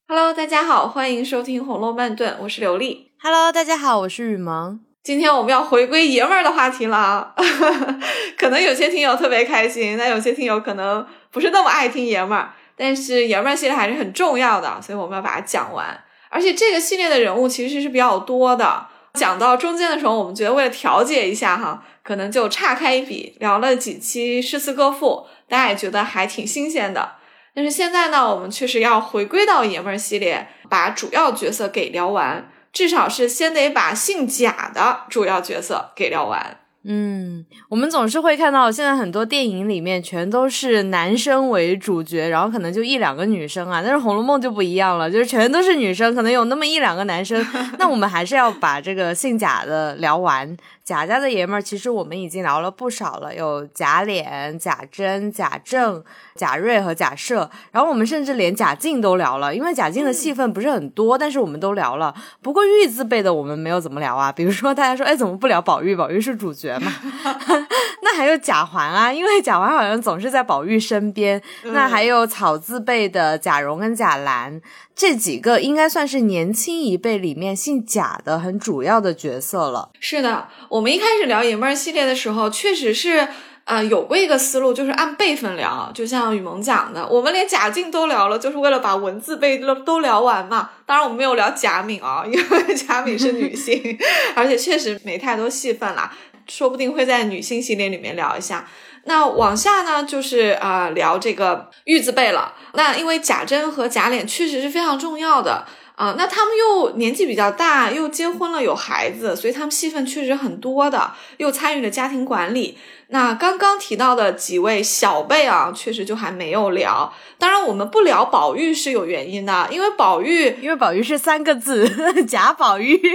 Hello， 大家好，欢迎收听《红楼慢炖》，我是刘丽。 Hello， 大家好，我是雨萌。 今天我们要回归爷们儿的话题了，可能有些听友特别开心，但有些听友可能不是那么爱听爷们儿，但是爷们儿系列还是很重要的，所以我们要把它讲完。而且这个系列的人物其实是比较多的，讲到中间的时候，我们觉得为了调节一下哈，可能就岔开一笔，聊了几期诗词歌赋，大家也觉得还挺新鲜的。但是现在呢，我们确实要回归到爷们儿系列，把主要角色给聊完，至少是先得把姓贾的主要角色给聊完。 我们总是会看到现在很多电影里面全都是男生为主角，然后可能就一两个女生啊，但是《红楼梦》就不一样了，就是全都是女生，可能有那么一两个男生。那我们还是要把这个姓贾的聊完。贾家的爷们儿其实我们已经聊了不少了，有贾琏、贾珍、贾政、贾瑞和贾赦，然后我们甚至连贾静都聊了，因为贾静的戏份不是很多，但是我们都聊了。不过玉字辈的我们没有怎么聊啊，比如说大家说怎么不聊宝玉，宝玉是主角嘛。那还有贾环啊，因为贾环好像总是在宝玉身边。那还有草字辈的贾蓉跟贾兰，这几个应该算是年轻一辈里面姓贾的很主要的角色了。 是的，我们一开始聊爷们儿系列的时候确实是有过一个思路，就是按辈分聊，就像雨萌讲的，我们连贾静都聊了，就是为了把文字辈都聊完嘛。当然我们没有聊贾敏啊，因为贾敏是女性而且确实没太多戏份啦，说不定会在女性系列里面聊一下。那往下呢就是聊这个玉字辈了。那因为贾珍和贾琏确实是非常重要的那他们又年纪比较大，又结婚了有孩子，所以他们戏份确实很多的，又参与了家庭管理。那刚刚提到的几位小辈啊，确实就还没有聊。当然我们不聊宝玉是有原因的，因为宝玉是3个字贾宝玉对，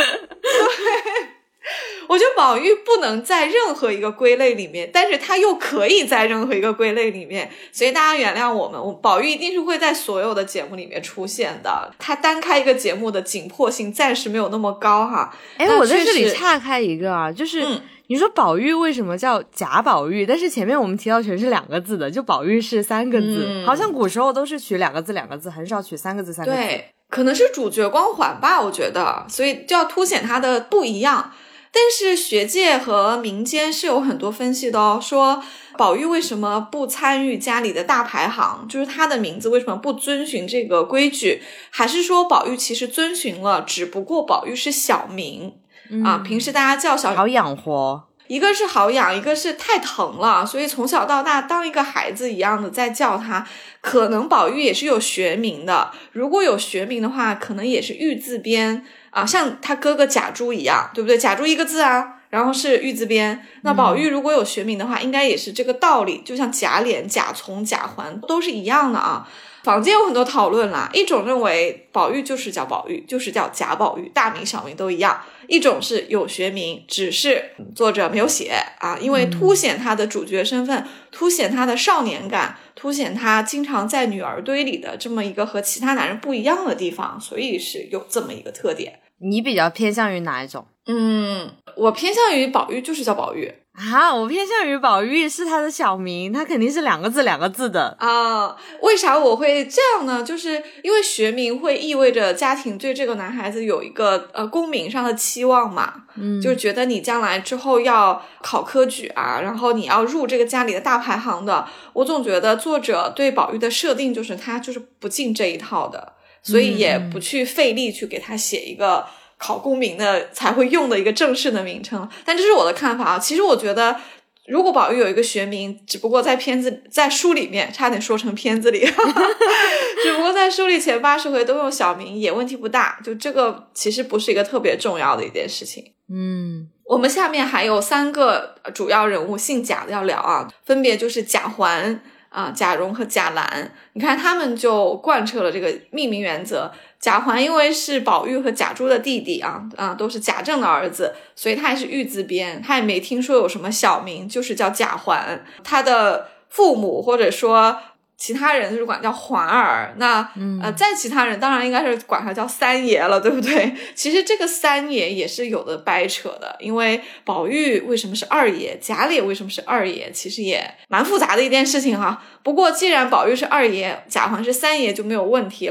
我觉得宝玉不能在任何一个归类里面，但是他又可以在任何一个归类里面，所以大家原谅我们，宝玉一定是会在所有的节目里面出现的，他单开一个节目的紧迫性暂时没有那么高哈。 我在这里岔开一个啊，就是你说宝玉为什么叫贾宝玉，但是前面我们提到全是2个字的，就宝玉是3个字，好像古时候都是取2个字2个字，很少取3个字3个字。 对，可能是主角光环吧，我觉得，所以就要凸显它的不一样。但是学界和民间是有很多分析的哦，说宝玉为什么不参与家里的大排行，就是他的名字为什么不遵循这个规矩，还是说宝玉其实遵循了，只不过宝玉是小名平时大家叫小好养活， 一个是好养，一个是太疼了，所以从小到大当一个孩子一样的在叫他。可能宝玉也是有学名的，如果有学名的话，可能也是玉字边像他哥哥贾珠一样，对不对？贾珠1个字然后是玉字边。那宝玉如果有学名的话，应该也是这个道理，就像贾琏、贾从、贾环都是一样的啊。坊间有很多讨论啦，一种认为宝玉就是叫宝玉，就是叫贾宝玉，大名小名都一样；一种是有学名，只是作者没有写因为凸显他的主角身份，凸显他的少年感，凸显他经常在女儿堆里的这么一个和其他男人不一样的地方，所以是有这么一个特点。 你比较偏向于哪一种？ 我偏向于宝玉就是叫宝玉我偏向于宝玉是他的小名，他肯定是2个字2个字的为啥我会这样呢？就是因为学名会意味着家庭对这个男孩子有一个功名上的期望嘛，就觉得你将来之后要考科举然后你要入这个家里的大排行的。我总觉得作者对宝玉的设定就是他就是不进这一套的，所以也不去费力去给他写一个考功名的才会用的一个正式的名称。但这是我的看法其实我觉得如果宝玉有一个学名，只不过在书里面差点说成片子里只不过在书里前80回都用小名也问题不大，就这个其实不是一个特别重要的一件事情。我们下面还有3个主要人物姓贾的要聊分别就是贾环贾蓉和贾兰。你看他们就贯彻了这个命名原则。贾环因为是宝玉和贾珠的弟弟都是贾政的儿子，所以他也是玉字边，他也没听说有什么小名，就是叫贾环。他的父母或者说其他人就是管叫环儿，那在其他人当然应该是管他叫三爷了，对不对？其实这个三爷也是有的掰扯的，因为宝玉为什么是2爷，贾琏为什么是2爷，其实也蛮复杂的一件事情哈。不过既然宝玉是2爷，贾环是3爷就没有问题了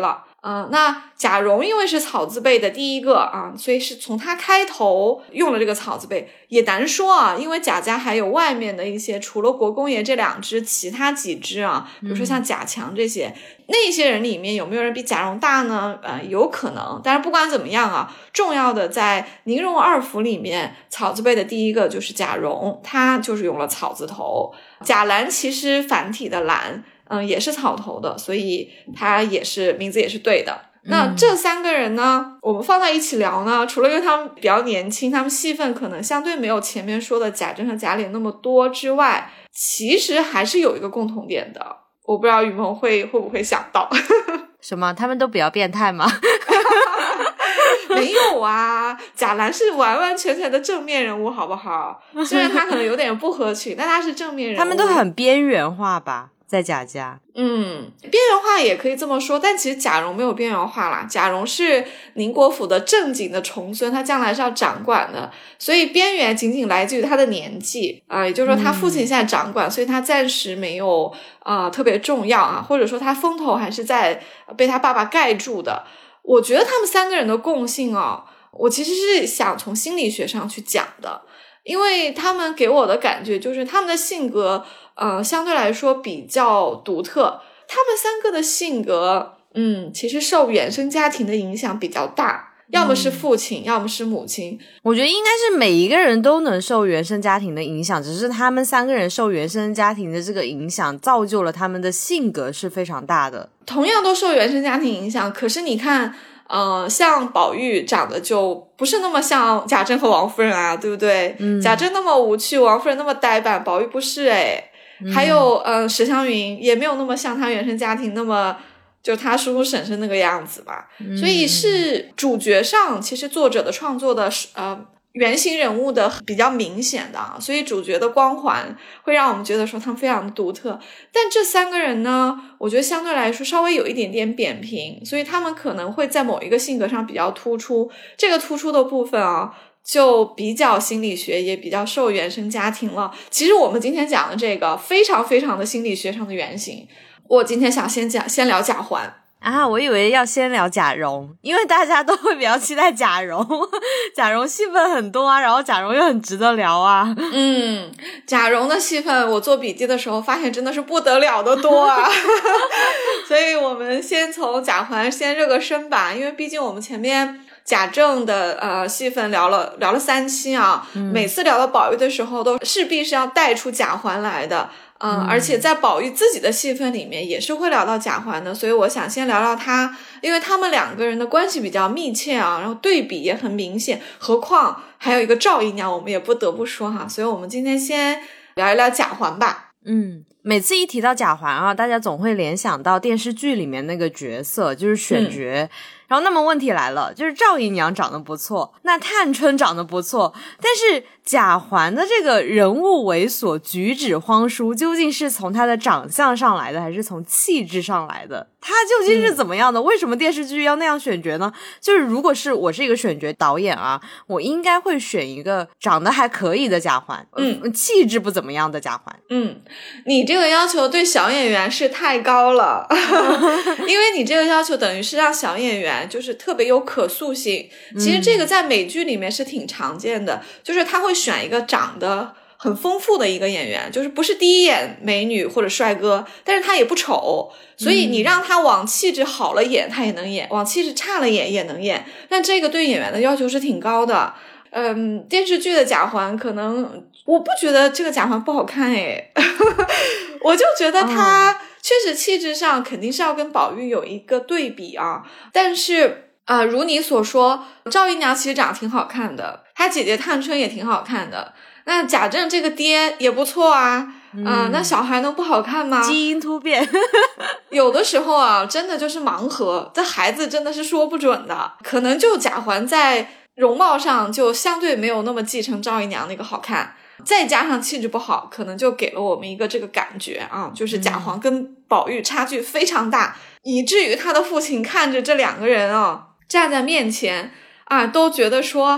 那贾蓉因为是草字辈的第一个啊，所以是从他开头用了这个草字辈，也难说啊，因为贾家还有外面的一些，除了国公爷这2支，其他几支啊，比如说像贾强这些，那些人里面有没有人比贾蓉大呢？有可能，但是不管怎么样啊，重要的在宁荣2府里面，草字辈的第一个就是贾蓉，他就是用了草字头。贾兰其实繁体的兰也是草头的，所以他也是名字也是对的。那这3个人呢，我们放在一起聊呢，除了因为他们比较年轻，他们戏份可能相对没有前面说的贾珍和贾琏那么多之外，其实还是有一个共同点的，我不知道雨萌会不会想到。 什么？他们都比较变态吗？ 没有啊，贾兰是完完全全的正面人物，好不好？虽然他可能有点不合群，但他是正面人物。 他们都很边缘化吧，在贾家。 边缘化也可以这么说，但其实贾蓉没有边缘化啦。贾蓉是宁国府的正经的重孙，他将来是要掌管的，所以边缘仅仅来自于他的年纪也就是说他父亲现在掌管，所以他暂时没有特别重要啊，或者说他风头还是在被他爸爸盖住的。我觉得他们3个人的共性我其实是想从心理学上去讲的，因为他们给我的感觉就是他们的性格相对来说比较独特，他们3个的性格其实受原生家庭的影响比较大，要么是父亲要么是母亲。 我觉得应该是每一个人都能受原生家庭的影响，只是他们3个人受原生家庭的这个影响造就了他们的性格是非常大的。 同样都受原生家庭影响，可是你看像宝玉长得就不是那么像贾珍和王夫人啊，对不对？贾珍那么无趣，王夫人那么呆板，宝玉不是还有史湘云也没有那么像他原生家庭那么就他叔叔婶婶那个样子吧。所以是主角上其实作者的创作的原型人物的比较明显的所以主角的光环会让我们觉得说他们非常的独特。但这3个人呢，我觉得相对来说稍微有一点点扁平，所以他们可能会在某一个性格上比较突出，这个突出的部分就比较心理学，也比较受原生家庭了。其实我们今天讲的这个非常非常的心理学上的原型，我今天想先聊贾环啊，我以为要先聊贾蓉，因为大家都会比较期待贾蓉，贾蓉戏份很多啊，然后贾蓉又很值得聊啊。 贾蓉的戏份我做笔记的时候发现真的是不得了的多啊。所以我们先从贾环先热个身吧，因为毕竟我们前面贾政的戏份聊了3期啊，每次聊到宝玉的时候都势必是要带出贾环来的。而且在宝玉自己的戏份里面也是会聊到贾环的，所以我想先聊聊他，因为他们2个人的关系比较密切然后对比也很明显，何况还有一个赵姨娘，我们也不得不说所以我们今天先聊一聊贾环吧。 每次一提到贾环大家总会联想到电视剧里面那个角色，就是选角。然后那么问题来了，就是赵姨娘长得不错，那探春长得不错，但是贾环的这个人物猥琐，举止荒疏，究竟是从他的长相上来的，还是从气质上来的？他究竟是怎么样的？为什么电视剧要那样选角呢？就是如果是我是一个选角导演我应该会选一个长得还可以的贾环，气质不怎么样的贾环。 你这个要求对小演员是太高了。因为你这个要求等于是让小演员就是特别有可塑性。其实这个在美剧里面是挺常见的，就是他会选一个长得很丰富的一个演员，就是不是第一眼美女或者帅哥，但是他也不丑，所以你让他往气质好了演他也能演，往气质差了演也能演，但这个对演员的要求是挺高的。电视剧的贾环可能我不觉得这个贾环不好看我就觉得他确实气质上肯定是要跟宝玉有一个对比但是如你所说，赵姨娘其实长得挺好看的，她姐姐探春也挺好看的，那贾政这个爹也不错那小孩能不好看吗？ 基因突变。 有的时候真的就是盲盒，这孩子真的是说不准的，可能就贾环在容貌上就相对没有那么继承赵姨娘那个好看，再加上气质不好，可能就给了我们一个这个感觉就是贾环跟宝玉差距非常大，以至于他的父亲看着这2个人站在面前都觉得说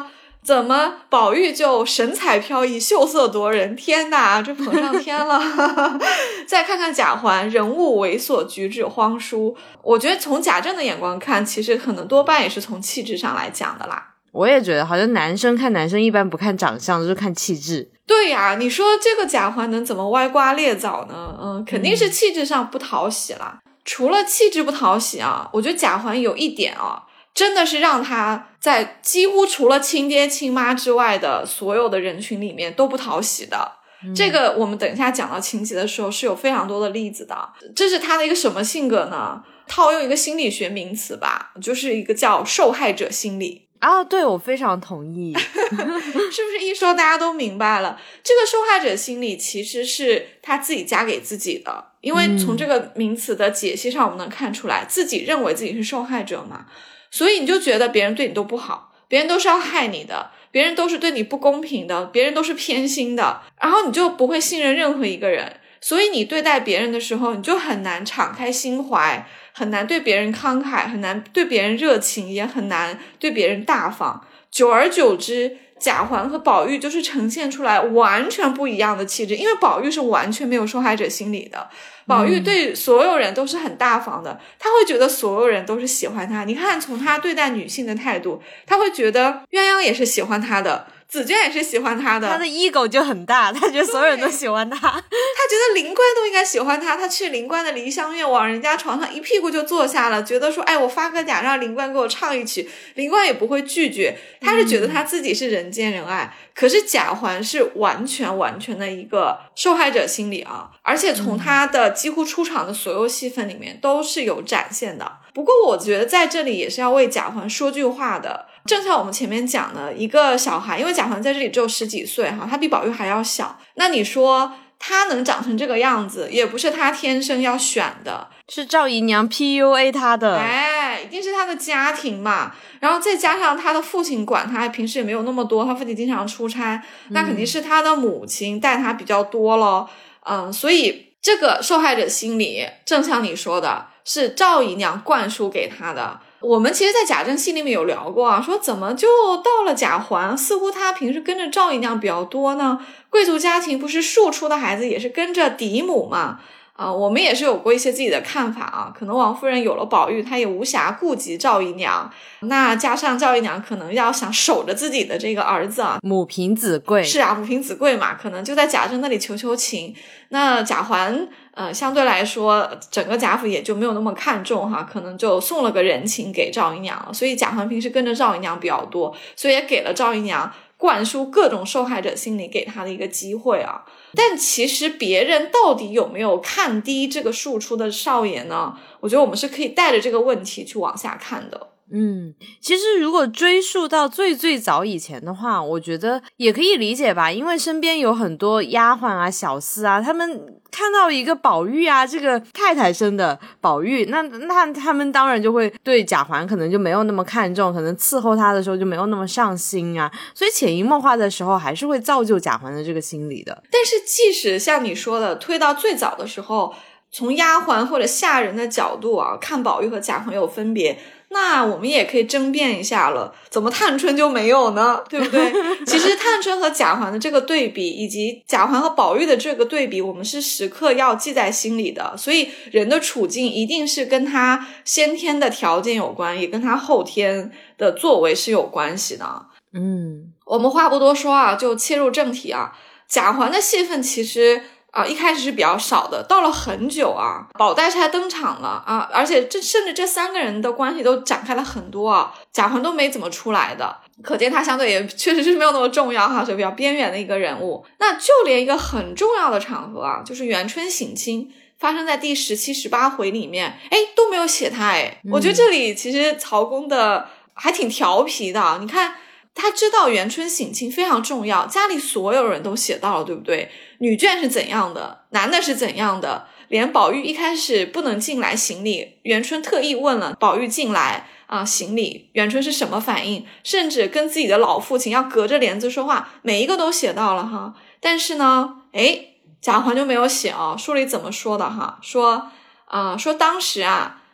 怎么宝玉就神采飘逸秀色夺人，天哪这捧上天了再看看贾环，人物猥琐举止荒疏，我觉得从贾政的眼光看，其实可能多半也是从气质上来讲的啦。 我也觉得好像男生看男生一般不看长相，就是看气质。 对呀，你说这个贾环能怎么歪瓜裂枣呢？肯定是气质上不讨喜啦。除了气质不讨喜啊，我觉得贾环有一点啊，真的是让他在几乎除了亲爹亲妈之外的所有的人群里面都不讨喜的。这个我们等一下讲到情节的时候是有非常多的例子的。这是他的一个什么性格呢？套用一个心理学名词吧，就是一个叫受害者心理。 对，我非常同意是不是一说大家都明白了？这个受害者心理其实是他自己加给自己的，因为从这个名词的解析上我们能看出来，自己认为自己是受害者嘛，所以你就觉得别人对你都不好，别人都是要害你的，别人都是对你不公平的，别人都是偏心的，然后你就不会信任任何一个人，所以你对待别人的时候，你就很难敞开心怀，很难对别人慷慨，很难对别人热情，也很难对别人大方。久而久之，贾环和宝玉就是呈现出来完全不一样的气质，因为宝玉是完全没有受害者心理的，宝玉对所有人都是很大方的，他会觉得所有人都是喜欢他。你看从他对待女性的态度，他会觉得鸳鸯也是喜欢他的，紫娟也是喜欢他的， 他的 ego 就很大，他觉得所有人都喜欢他，他觉得灵官都应该喜欢他，他去灵官的梨香院往人家床上一屁股就坐下了，觉得说我发个嗲让灵官给我唱一曲，灵官也不会拒绝，他是觉得他自己是人见人爱。可是贾环是完全的一个受害者心理啊，而且从他的几乎出场的所有戏份里面都是有展现的。不过我觉得在这里也是要为贾环说句话的，正像我们前面讲的，一个小孩，因为贾环在这里只有10几岁哈，他比宝玉还要小，那你说他能长成这个样子，也不是他天生要选的， 是赵姨娘 PUA 他的， 一定是他的家庭嘛，然后再加上他的父亲管他平时也没有那么多，他父亲经常出差，那肯定是他的母亲带他比较多咯。所以这个受害者心理正像你说的是赵姨娘灌输给他的。我们其实在贾政戏里面有聊过啊，说怎么就到了贾环似乎他平时跟着赵姨娘比较多呢？贵族家庭不是庶出的孩子也是跟着嫡母嘛，我们也是有过一些自己的看法啊。可能王夫人有了宝玉，她也无暇顾及赵姨娘，那加上赵姨娘可能要想守着自己的这个儿子啊， 母凭子贵， 是啊，母凭子贵嘛，可能就在贾政那里求情。那贾环相对来说整个贾府也就没有那么看重哈，可能就送了个人情给赵姨娘了。所以贾环平时跟着赵姨娘比较多，所以也给了赵姨娘灌输各种受害者心理给他的一个机会啊。但其实别人到底有没有看低这个庶出的少爷呢？我觉得我们是可以带着这个问题去往下看的。 其实如果追溯到最早以前的话，我觉得也可以理解吧，因为身边有很多丫鬟啊小厮啊，他们看到一个宝玉啊，这个太太生的宝玉，那他们当然就会对贾环可能就没有那么看重，可能伺候他的时候就没有那么上心啊，所以潜移默化的时候还是会造就贾环的这个心理的。 但是即使像你说的推到最早的时候，从丫鬟或者下人的角度啊，看宝玉和贾环有分别，那我们也可以争辩一下了，怎么探春就没有呢？对不对？其实探春和贾环的这个对比，以及贾环和宝玉的这个对比，我们是时刻要记在心里的。所以人的处境一定是跟他先天的条件有关，也跟他后天的作为是有关系的。我们话不多说啊，就切入正题啊。贾环的戏份其实一开始是比较少的，到了很久啊，宝黛钗登场了啊，而且甚至这3个人的关系都展开了很多啊，贾环都没怎么出来的，可见他相对也确实是没有那么重要哈，是比较边缘的一个人物。那就连一个很重要的场合啊，就是元春省亲发生在第17、18回里面，都没有写他。我觉得这里其实曹公的还挺调皮的，你看他知道元春省亲非常重要，家里所有人都写到了，对不对？女眷是怎样的，男的是怎样的，连宝玉一开始不能进来行礼，元春特意问了宝玉进来行礼，元春是什么反应，甚至跟自己的老父亲要隔着帘子说话，每一个都写到了哈。但是呢贾环就没有写书里怎么说的哈，说当时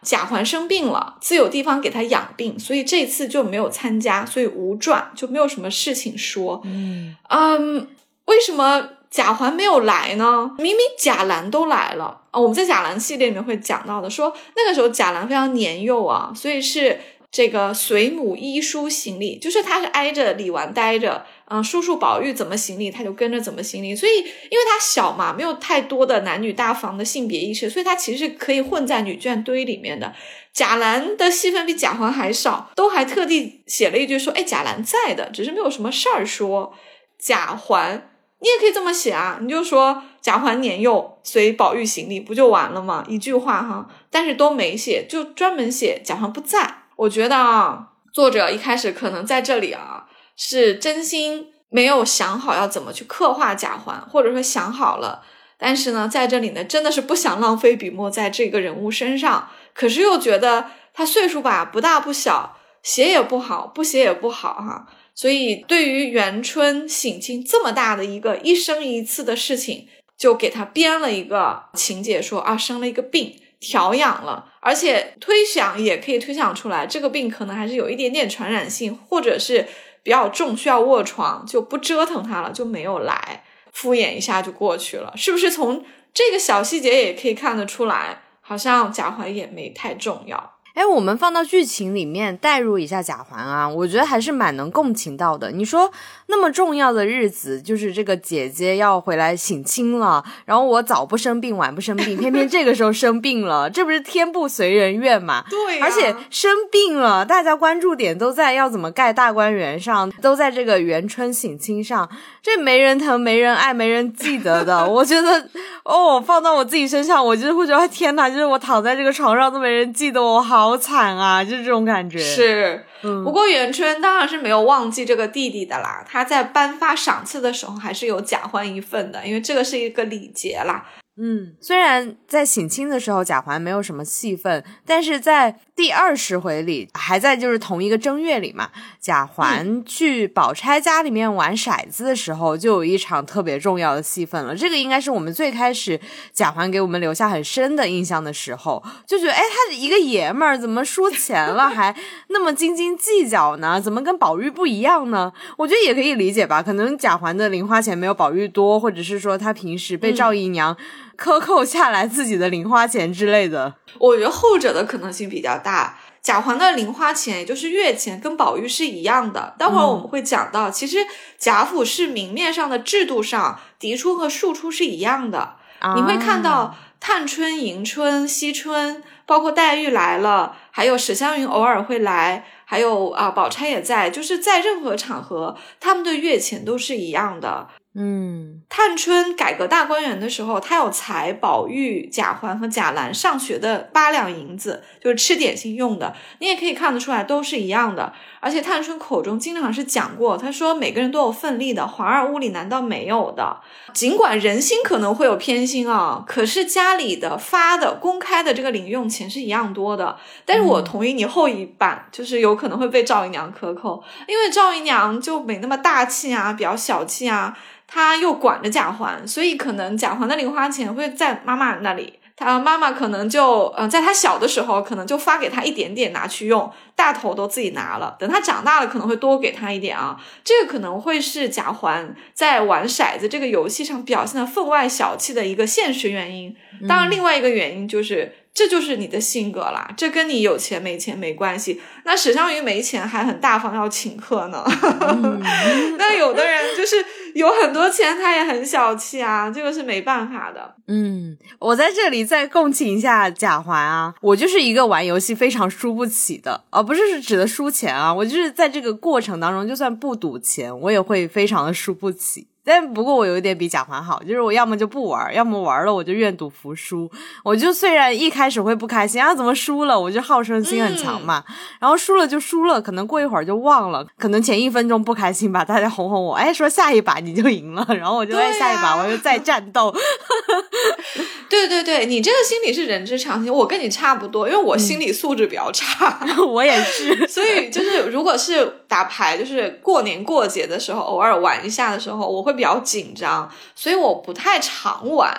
贾环生病了，自有地方给他养病，所以这次就没有参加，所以无传，就没有什么事情说。为什么贾环没有来呢？明明贾兰都来了我们在贾兰系列里面会讲到的，说那个时候贾兰非常年幼啊，所以是这个随母依书行礼，就是他是挨着李纨待着，叔叔宝玉怎么行礼他就跟着怎么行礼，所以因为他小嘛，没有太多的男女大防的性别意识，所以他其实是可以混在女眷堆里面的。贾兰的戏份比贾环还少，都还特地写了一句说贾兰在的，只是没有什么事儿说。贾环你也可以这么写啊，你就说贾环年幼随宝玉行礼不就完了吗？一句话哈，但是都没写，就专门写贾环不在。我觉得作者一开始可能在这里是真心没有想好要怎么去刻画贾环，或者说想好了，但是呢在这里呢真的是不想浪费笔墨在这个人物身上，可是又觉得他岁数吧不大不小，写也不好不写也不好所以对于元春省亲这么大的一个一生一次的事情，就给他编了一个情节说生了一个病调养了，而且推想也可以推想出来这个病可能还是有一点点传染性，或者是比较重需要卧床，就不折腾他了，就没有来，敷衍一下就过去了。是不是从这个小细节也可以看得出来，好像贾环也没太重要。 我们放到剧情里面带入一下贾环我觉得还是蛮能共情到的。你说那么重要的日子，就是这个姐姐要回来省亲了，然后我早不生病晚不生病，偏偏这个时候生病了，这不是天不随人愿嘛？ 对而且生病了，大家关注点都在要怎么盖大观园上，都在这个元春省亲上，这没人疼没人爱没人记得的。我觉得放到我自己身上，我就是会觉得天哪，就是我躺在这个床上都没人记得我，好惨啊，就是这种感觉。 是不过元春当然是没有忘记这个弟弟的啦，他在颁发赏赐的时候还是有贾环一份的，因为这个是一个礼节啦。 虽然在省亲的时候贾环没有什么戏份，但是在第20回里，还在就是同一个正月里嘛，贾环去宝钗家里面玩骰子的时候，就有一场特别重要的戏份了。这个应该是我们最开始贾环给我们留下很深的印象的时候，就觉得他一个爷们儿怎么输钱了还那么斤斤计较呢？怎么跟宝玉不一样呢？我觉得也可以理解吧，可能贾环的零花钱没有宝玉多，或者是说他平时被赵姨娘克扣下来自己的零花钱之类的。 我觉得后者的可能性比较大。贾环的零花钱也就是月钱跟宝玉是一样的，待会儿我们会讲到其实贾府是明面上的制度上嫡出和庶出是一样的你会看到探春、迎春、惜春，包括黛玉来了，还有史湘云偶尔会来，还有宝钗也在，就是在任何场合他们的月钱都是一样的。探春改革大观园的时候，她有裁宝玉、贾环和贾兰上学的8两银子，就是吃点心用的，你也可以看得出来都是一样的。而且探春口中经常是讲过，她说每个人都有份力的，皇儿屋里难道没有的？尽管人心可能会有偏心可是家里的发的公开的这个零用钱是一样多的。但是我同意你后一半，就是有可能会被赵姨娘克扣，因为赵姨娘就没那么大气比较小气他又管着贾环，所以可能贾环的零花钱会在妈妈那里，他妈妈可能就在他小的时候可能就发给他一点点拿去用，大头都自己拿了，等他长大了可能会多给他一点这个可能会是贾环在玩骰子这个游戏上表现的分外小气的一个现实原因。当然另外一个原因就是这就是你的性格啦，这跟你有钱没钱没关系。那史湘云没钱还很大方要请客呢那有的人就是有很多钱他也很小气这个是没办法的。 我在这里再共情一下贾环我就是一个玩游戏非常输不起的不是指的输钱我就是在这个过程当中就算不赌钱我也会非常的输不起。但不过我有一点比贾环好，就是我要么就不玩，要么玩了我就愿赌服输。我就虽然一开始会不开心怎么输了，我就好胜心很强嘛，然后输了就输了，可能过一会儿就忘了，可能前1分钟不开心吧，大家哄哄我说下一把你就赢了，然后我就下一把我就再战斗对对对，你这个心理是人之常情，我跟你差不多，因为我心理素质比较差我也是所以就是如果是打牌，就是过年过节的时候偶尔玩一下的时候，我会比较紧张，所以我不太常玩。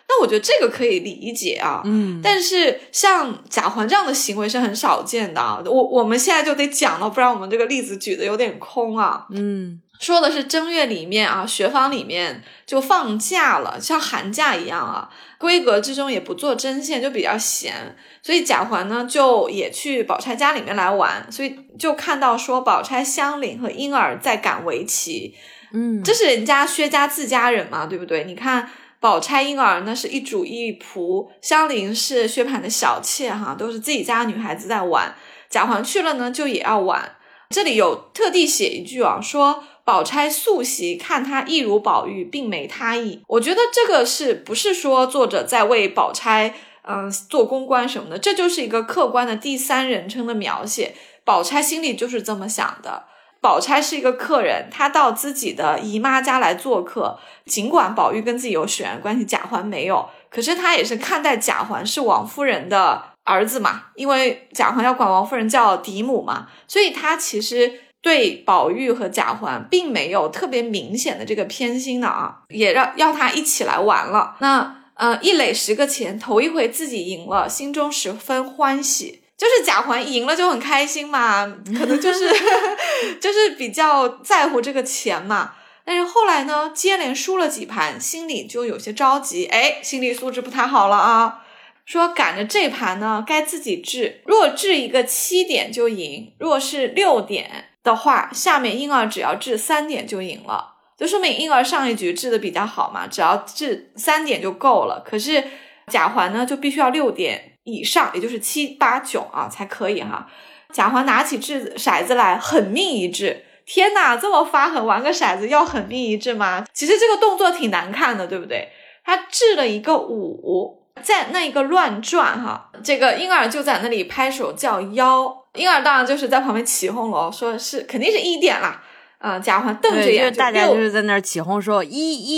那我觉得这个可以理解啊。但是像贾环这样的行为是很少见的啊。我们现在就得讲了，不然我们这个例子举的有点空啊。说的是正月里面啊，学坊里面就放假了，像寒假一样啊，闺阁之中也不做针线，就比较闲，所以贾环呢就也去宝钗家里面来玩，所以就看到说宝钗、香菱和莺儿在赶围棋。这是人家薛家自家人嘛，对不对？你看宝钗、莺儿那是一主一仆，香菱是薛蟠的小妾哈，都是自己家女孩子在玩。贾环去了呢就也要玩。这里有特地写一句啊，说宝钗素习看她一如宝玉，并没他意。我觉得这个是不是说作者在为宝钗做公关什么的，这就是一个客观的第三人称的描写。宝钗心里就是这么想的。宝钗是一个客人，她到自己的姨妈家来做客，尽管宝玉跟自己有血缘关系，贾环没有，可是她也是看待贾环是王夫人的儿子嘛，因为贾环要管王夫人叫嫡母嘛，所以她其实对宝玉和贾环并没有特别明显的这个偏心的啊，也要他一起来玩了。那一垒10个钱，头一回自己赢了，心中十分欢喜。就是贾环赢了就很开心嘛，可能就是就是比较在乎这个钱嘛。但是后来呢，接连输了几盘，心里就有些着急，心理素质不太好了啊。说赶着这盘呢该自己治，若治一个7点就赢，若是6点的话，下面莺儿只要治3点就赢了，就说明莺儿上一局治的比较好嘛，只要治3点就够了。可是贾环呢就必须要6点以上，也就是7、8、9啊才可以哈。贾环拿起骰子来，狠命一掷。天哪，这么发狠，玩个骰子要狠命一掷吗？其实这个动作挺难看的，对不对？他掷了一个5，在那一个乱转哈，这个莺儿就在那里拍手叫妖。莺儿当然就是在旁边起哄了，说是肯定是1点啦。贾环瞪着眼， 就大家就是在那儿起哄说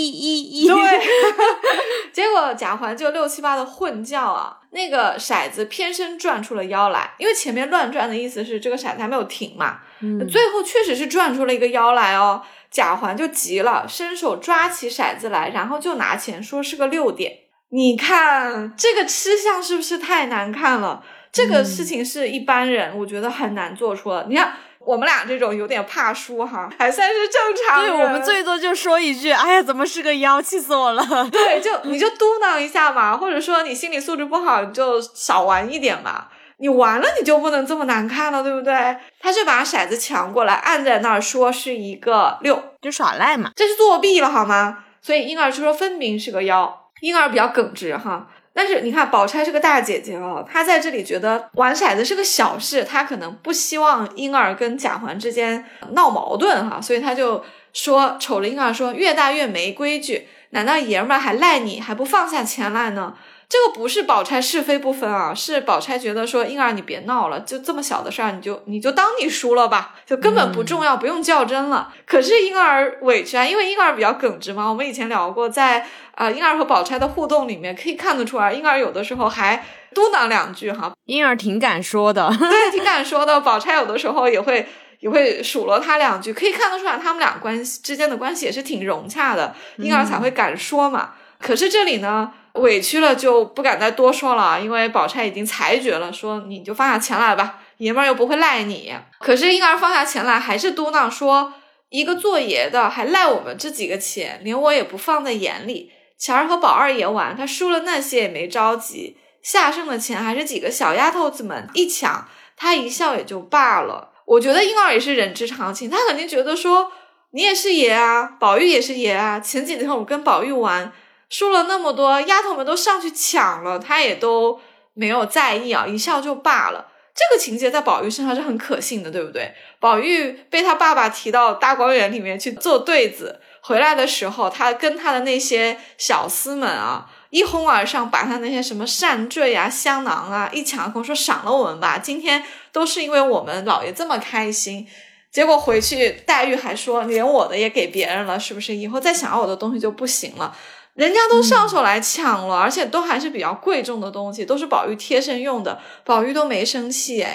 1， 对，结果贾环就6、7、8的混叫啊，那个骰子偏身转出了妖来，因为前面乱转的意思是这个骰子还没有停嘛，最后确实是转出了一个妖来哦。贾环就急了，伸手抓起骰子来，然后就拿钱说是个6点。你看这个吃相是不是太难看了？这个事情是一般人我觉得很难做出了。你看我们俩这种有点怕输哈，还算是正常人。 对，我们最多就说一句哎呀怎么是个妖，气死我了。 对，你就嘟囔一下嘛，或者说你心理素质不好你就少玩一点嘛，你玩了你就不能这么难看了，对不对？他就把骰子抢过来按在那儿说是一个6， 就耍赖嘛， 这是作弊了好吗？所以莺儿就说分明是个妖。莺儿比较耿直哈，但是你看宝钗是个大姐姐哦，她在这里觉得玩骰子是个小事，她可能不希望莺儿跟贾环之间闹矛盾哈，所以她就说瞅着莺儿说越大越没规矩，难道爷们儿还赖你还不放下钱来呢？这个不是宝钗是非不分啊，是宝钗觉得说莺儿你别闹了，就这么小的事儿你就当你输了吧，就根本不重要，不用较真了。可是莺儿委屈啊，因为莺儿比较耿直嘛，我们以前聊过，在莺儿和宝钗的互动里面可以看得出来，莺儿有的时候还嘟囔2句哈， 莺儿挺敢说的。 对，挺敢说的。宝钗有的时候也会数落他2句，可以看得出来他们俩之间的关系也是挺融洽的，莺儿才会敢说嘛。可是这里呢委屈了就不敢再多说了，因为宝钗已经裁决了，说你就放下钱来吧，爷们儿又不会赖你。可是莺儿放下钱来还是嘟囔说一个做爷的还赖我们这几个钱，连我也不放在眼里。前儿和宝二爷玩，他输了那些也没着急，下剩的钱还是几个小丫头子们一抢，他一笑也就罢了。我觉得莺儿也是人之常情，他肯定觉得说你也是爷啊，宝玉也是爷啊，前几天我跟宝玉玩输了那么多，丫头们都上去抢了，他也都没有在意啊，一笑就罢了。这个情节在宝玉身上是很可信的，对不对？宝玉被他爸爸提到大观园里面去做对子，回来的时候他跟他的那些小厮们啊一哄而上，把他那些什么扇坠啊香囊啊一抢空，说赏了我们吧，今天都是因为我们老爷这么开心。结果回去黛玉还说连我的也给别人了，是不是以后再想要我的东西就不行了？人家都上手来抢了，而且都还是比较贵重的东西，都是宝玉贴身用的，宝玉都没生气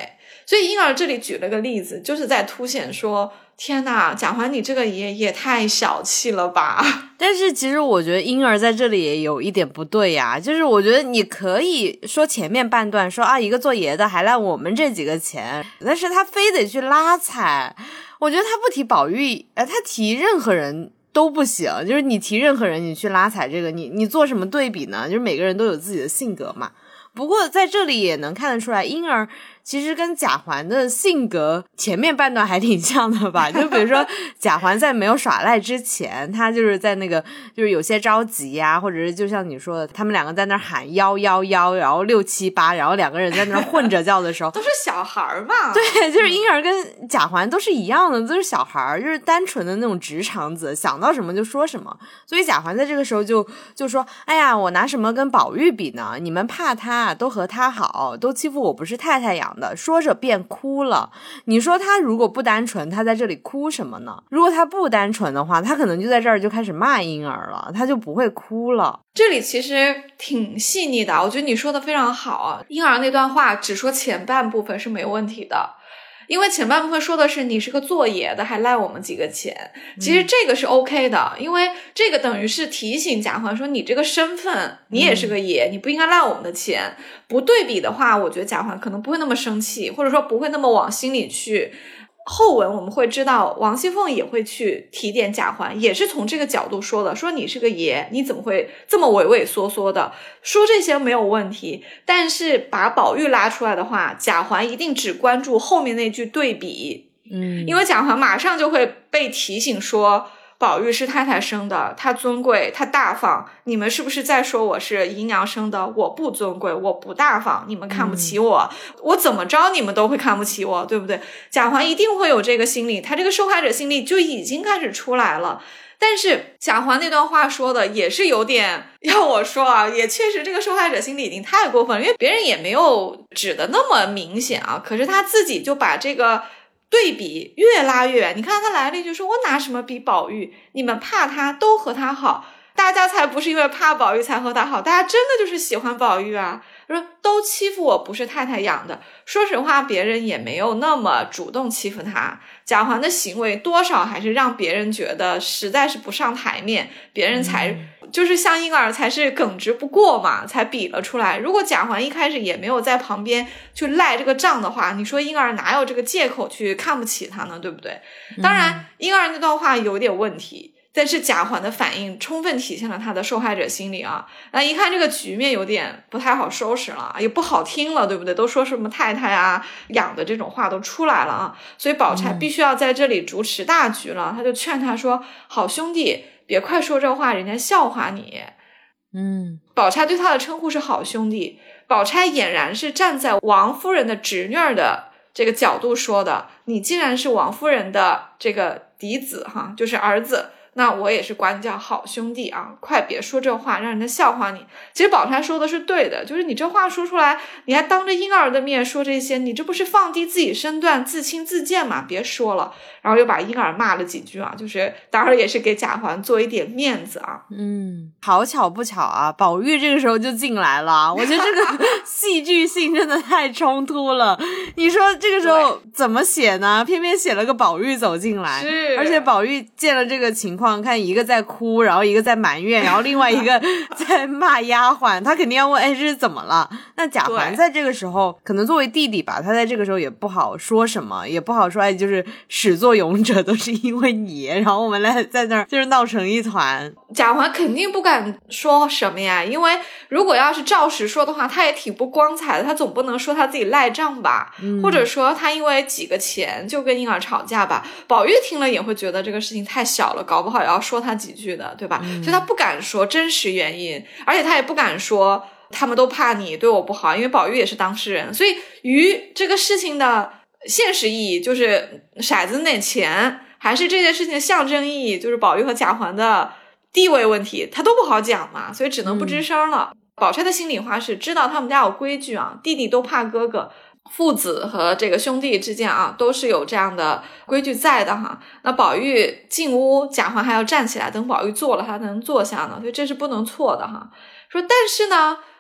所以婴儿这里举了个例子，就是在凸显说天哪，贾环你这个爷也太小气了吧。 但是其实我觉得婴儿在这里也有一点不对呀，就是我觉得你可以说前面半段说啊，一个做爷的还赖我们这几个钱，但是他非得去拉踩，我觉得他不提宝玉，他提任何人都不行，就是你提任何人你去拉踩这个，你做什么对比呢？就是每个人都有自己的性格嘛。不过在这里也能看得出来，婴儿其实跟贾环的性格前面半段还挺像的吧。就比如说贾环在没有耍赖之前，他就是在那个就是有些着急呀，或者是就像你说的他们两个在那喊111，然后678，然后两个人在那混着叫的时候都是小孩嘛。 对，就是婴儿跟贾环都是一样的，都是小孩，就是单纯的那种直肠子，想到什么就说什么。所以贾环在这个时候就说，哎呀，我拿什么跟宝玉比呢？你们怕他都和他好，都欺负我不是太太养的，说着便哭了。你说他如果不单纯，他在这里哭什么呢？如果他不单纯的话，他可能就在这儿就开始骂婴儿了，他就不会哭了。 这里其实挺细腻的，我觉得你说的非常好。婴儿那段话只说前半部分是没有问题的，因为前半部分说的是你是个做爷的还赖我们几个钱，其实这个是 OK 的，因为这个等于是提醒贾环说你这个身份你也是个爷，你不应该赖我们的钱。不对比的话，我觉得贾环可能不会那么生气，或者说不会那么往心里去。后文我们会知道王熙凤也会去提点贾环，也是从这个角度说的，说你是个爷，你怎么会这么畏畏缩缩的，说这些没有问题。但是把宝玉拉出来的话，贾环一定只关注后面那句对比，因为贾环马上就会被提醒说宝玉是太太生的，他尊贵，他大方，你们是不是在说我是姨娘生的，我不尊贵，我不大方，你们看不起我，我怎么着你们都会看不起我，对不对？贾环一定会有这个心理，他这个受害者心理就已经开始出来了。但是贾环那段话说的也是有点，要我说啊，也确实这个受害者心理已经太过分了，因为别人也没有指的那么明显啊，可是他自己就把这个对比越拉越远。你看他来了一句说，我拿什么比宝玉，你们怕他都和他好，大家才不是因为怕宝玉才和他好，大家真的就是喜欢宝玉啊。说都欺负我不是太太养的，说实话别人也没有那么主动欺负他，贾环的行为多少还是让别人觉得实在是不上台面，别人才就是像婴儿才是耿直不过嘛，才比了出来。如果贾环一开始也没有在旁边去赖这个账的话，你说婴儿哪有这个借口去看不起他呢，对不对？当然婴儿那段话有点问题，但是贾环的反应充分体现了他的受害者心理啊。那一看这个局面有点不太好收拾了，也不好听了，对不对？都说什么太太啊养的这种话都出来了啊，所以宝钗必须要在这里主持大局了。他就劝他说，好兄弟别快说这话，人家笑话你。宝钗对他的称呼是好兄弟，宝钗俨然是站在王夫人的侄女的这个角度说的，你既然是王夫人的这个嫡子哈，就是儿子，那我也是管你叫好兄弟啊，快别说这话，让人家笑话你。其实宝钗说的是对的，就是你这话说出来，你还当着婴儿的面说这些，你这不是放低自己身段，自轻自贱吗？别说了。然后又把婴儿骂了几句啊，就是当然也是给贾环做一点面子啊。 好巧不巧啊，宝玉这个时候就进来了，我觉得这个戏剧性真的太冲突了。你说这个时候怎么写呢？偏偏写了个宝玉走进来，而且宝玉见了这个情况，看一个在哭，然后一个在埋怨，然后另外一个在骂丫鬟，他肯定要问，哎，这是怎么了？那贾环在这个时候可能作为弟弟吧，他在这个时候也不好说什么，也不好说，哎，就是始作俑者都是因为你，然后我们来在那儿就是闹成一团。 贾环肯定不敢说什么呀，因为如果要是照实说的话，他也挺不光彩的，他总不能说他自己赖账吧，或者说他因为几个钱就跟婴儿吵架吧。宝玉听了也会觉得这个事情太小了，搞不好也要说他几句的，对吧？所以他不敢说真实原因，而且他也不敢说他们都怕你对我不好，因为宝玉也是当事人。所以于这个事情的现实意义，就是骰子那钱，还是这件事情的象征意义，就是宝玉和贾环的地位问题，他都不好讲嘛，所以只能不吱声了。宝钗的心里话是知道他们家有规矩啊，弟弟都怕哥哥，父子和这个兄弟之间啊都是有这样的规矩在的哈。那宝玉进屋，贾环还要站起来，等宝玉坐了他才能坐下呢，所以这是不能错的哈。说但是呢，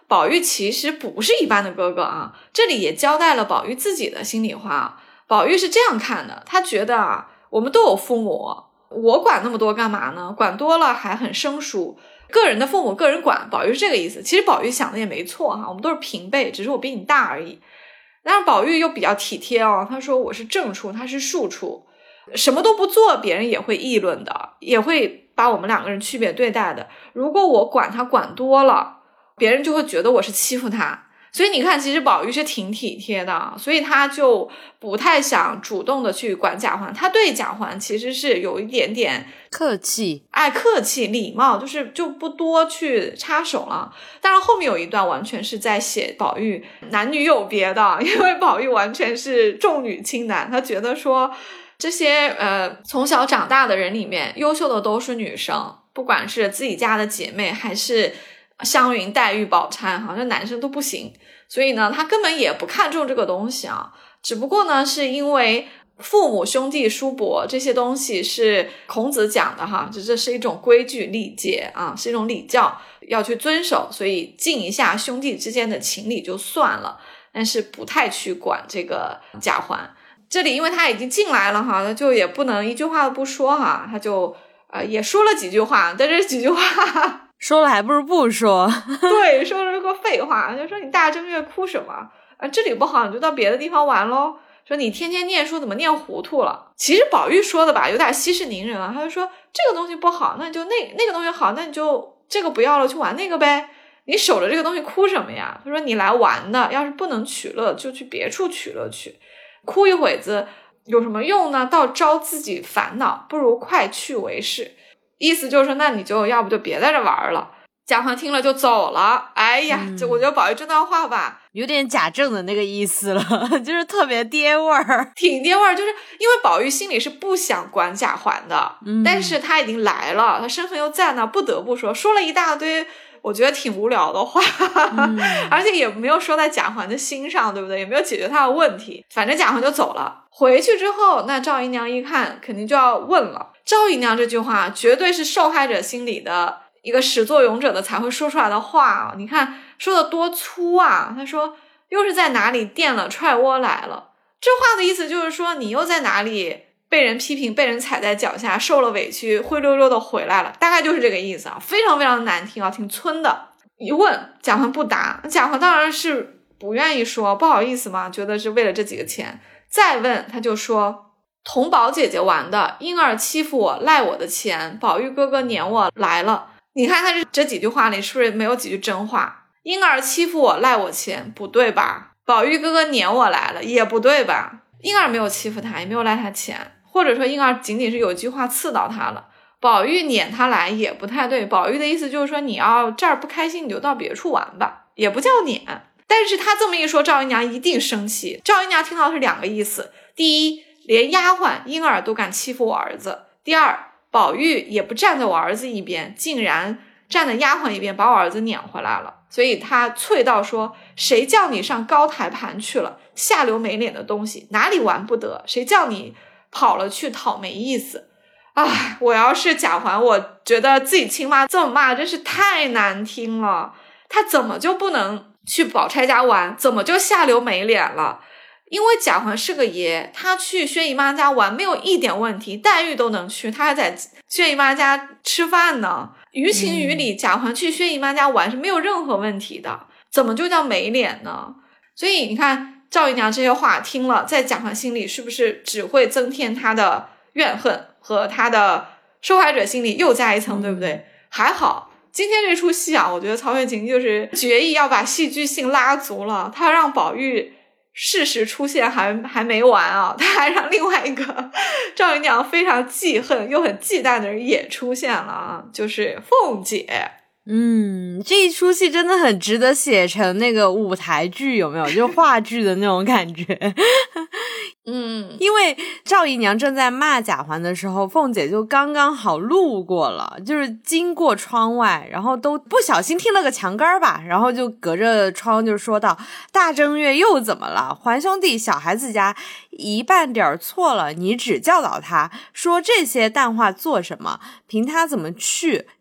宝玉其实不是一般的哥哥啊，这里也交代了宝玉自己的心里话。宝玉是这样看的，他觉得啊，我们都有父母，我管那么多干嘛呢？管多了还很生疏，个人的父母个人管。宝玉是这个意思。其实宝玉想的也没错哈，我们都是平辈，只是我比你大而已。但是宝玉又比较体贴哦，他说我是正处，他是庶处，什么都不做别人也会议论的，也会把我们两个人区别对待的。如果我管他管多了，别人就会觉得我是欺负他。所以你看其实宝玉是挺体贴的，所以他就不太想主动的去管贾环。他对贾环其实是有一点点客气， 客气礼貌，就不多去插手了。当然后面有一段完全是在写宝玉男女有别的，因为宝玉完全是重女轻男，他觉得说这些从小长大的人里面优秀的都是女生，不管是自己家的姐妹还是湘云黛玉宝钗，好像男生都不行。所以呢他根本也不看重这个东西啊，只不过呢是因为父母兄弟叔伯这些东西是孔子讲的哈，这是一种规矩礼节啊，是一种礼教要去遵守，所以尽一下兄弟之间的情理就算了，但是不太去管这个贾环。这里因为他已经进来了哈，他就也不能一句话都不说哈，他就也说了几句话，但这几句话说了还不如不说。 对，说了个废话，就说你大正月哭什么这里不好你就到别的地方玩咯，说你天天念书怎么念糊涂了。其实宝玉说的吧有点息事宁人啊，他就说这个东西不好，那你就那个东西好，那你就这个不要了去玩那个呗，你守着这个东西哭什么呀。他说你来玩的，要是不能取乐就去别处取乐去，哭一会子有什么用呢？倒招自己烦恼，不如快去为是。意思就是说那你就要不就别在这玩了。贾环听了就走了。哎呀就我觉得宝玉这段话吧有点贾政的那个意思了，就是特别爹味儿， 挺爹味儿。就是因为宝玉心里是不想管贾环的但是他已经来了，他身份又在那，不得不说了一大堆我觉得挺无聊的话而且也没有说在贾环的心上，对不对？也没有解决他的问题。反正贾环就走了。回去之后那赵姨娘一看肯定就要问了，赵姨娘这句话绝对是受害者心里的一个始作俑者的才会说出来的话你看说的多粗啊。他说又是在哪里垫了踹窝来了，这话的意思就是说你又在哪里被人批评被人踩在脚下受了委屈灰溜溜的回来了，大概就是这个意思啊，非常非常难听啊，挺村的。一问贾环不答，贾环当然是不愿意说，不好意思嘛，觉得是为了这几个钱。再问他就说同宝姐姐玩的，婴儿欺负我赖我的钱，宝玉哥哥撵我来了。你看他这几句话里是不是没有几句真话？婴儿欺负我赖我钱不对吧，宝玉哥哥撵我来了也不对吧。婴儿没有欺负他，也没有赖他钱，或者说婴儿仅仅是有一句话刺到他了，宝玉撵他来也不太对。宝玉的意思就是说你要这儿不开心你就到别处玩吧，也不叫撵。但是他这么一说赵姨娘一定生气。赵姨娘听到的是两个意思，第一连丫鬟婴儿都敢欺负我儿子，第二宝玉也不站在我儿子一边，竟然站在丫鬟一边把我儿子撵回来了。所以他啐道说谁叫你上高台盘去了，下流没脸的东西，哪里玩不得，谁叫你跑了去讨没意思。我要是贾环我觉得自己亲妈这么骂真是太难听了。他怎么就不能去宝钗家玩，怎么就下流没脸了？因为贾环是个爷，他去薛姨妈家玩没有一点问题，黛玉都能去，他还在薛姨妈家吃饭呢。于情于理贾环去薛姨妈家玩是没有任何问题的，怎么就叫没脸呢？所以你看赵姨娘这些话听了，在贾环心里是不是只会增添他的怨恨和他的受害者心理又加一层，对不对？还好今天这出戏啊，我觉得曹雪芹就是决意要把戏剧性拉足了，他让宝玉适时出现还没完啊，他还让另外一个赵姨娘非常记恨又很忌惮的人也出现了啊，就是凤姐。 这一出戏真的很值得写成那个舞台剧，有没有？就话剧的那种感觉。因为赵姨娘正在骂贾环的时候，凤姐就刚刚好路过了，就是经过窗外，然后都不小心听了个墙根吧，然后就隔着窗就说道：大正月又怎么了？环兄弟小孩子家一半点错了，你只教导他，说这些淡话做什么？凭他怎么去，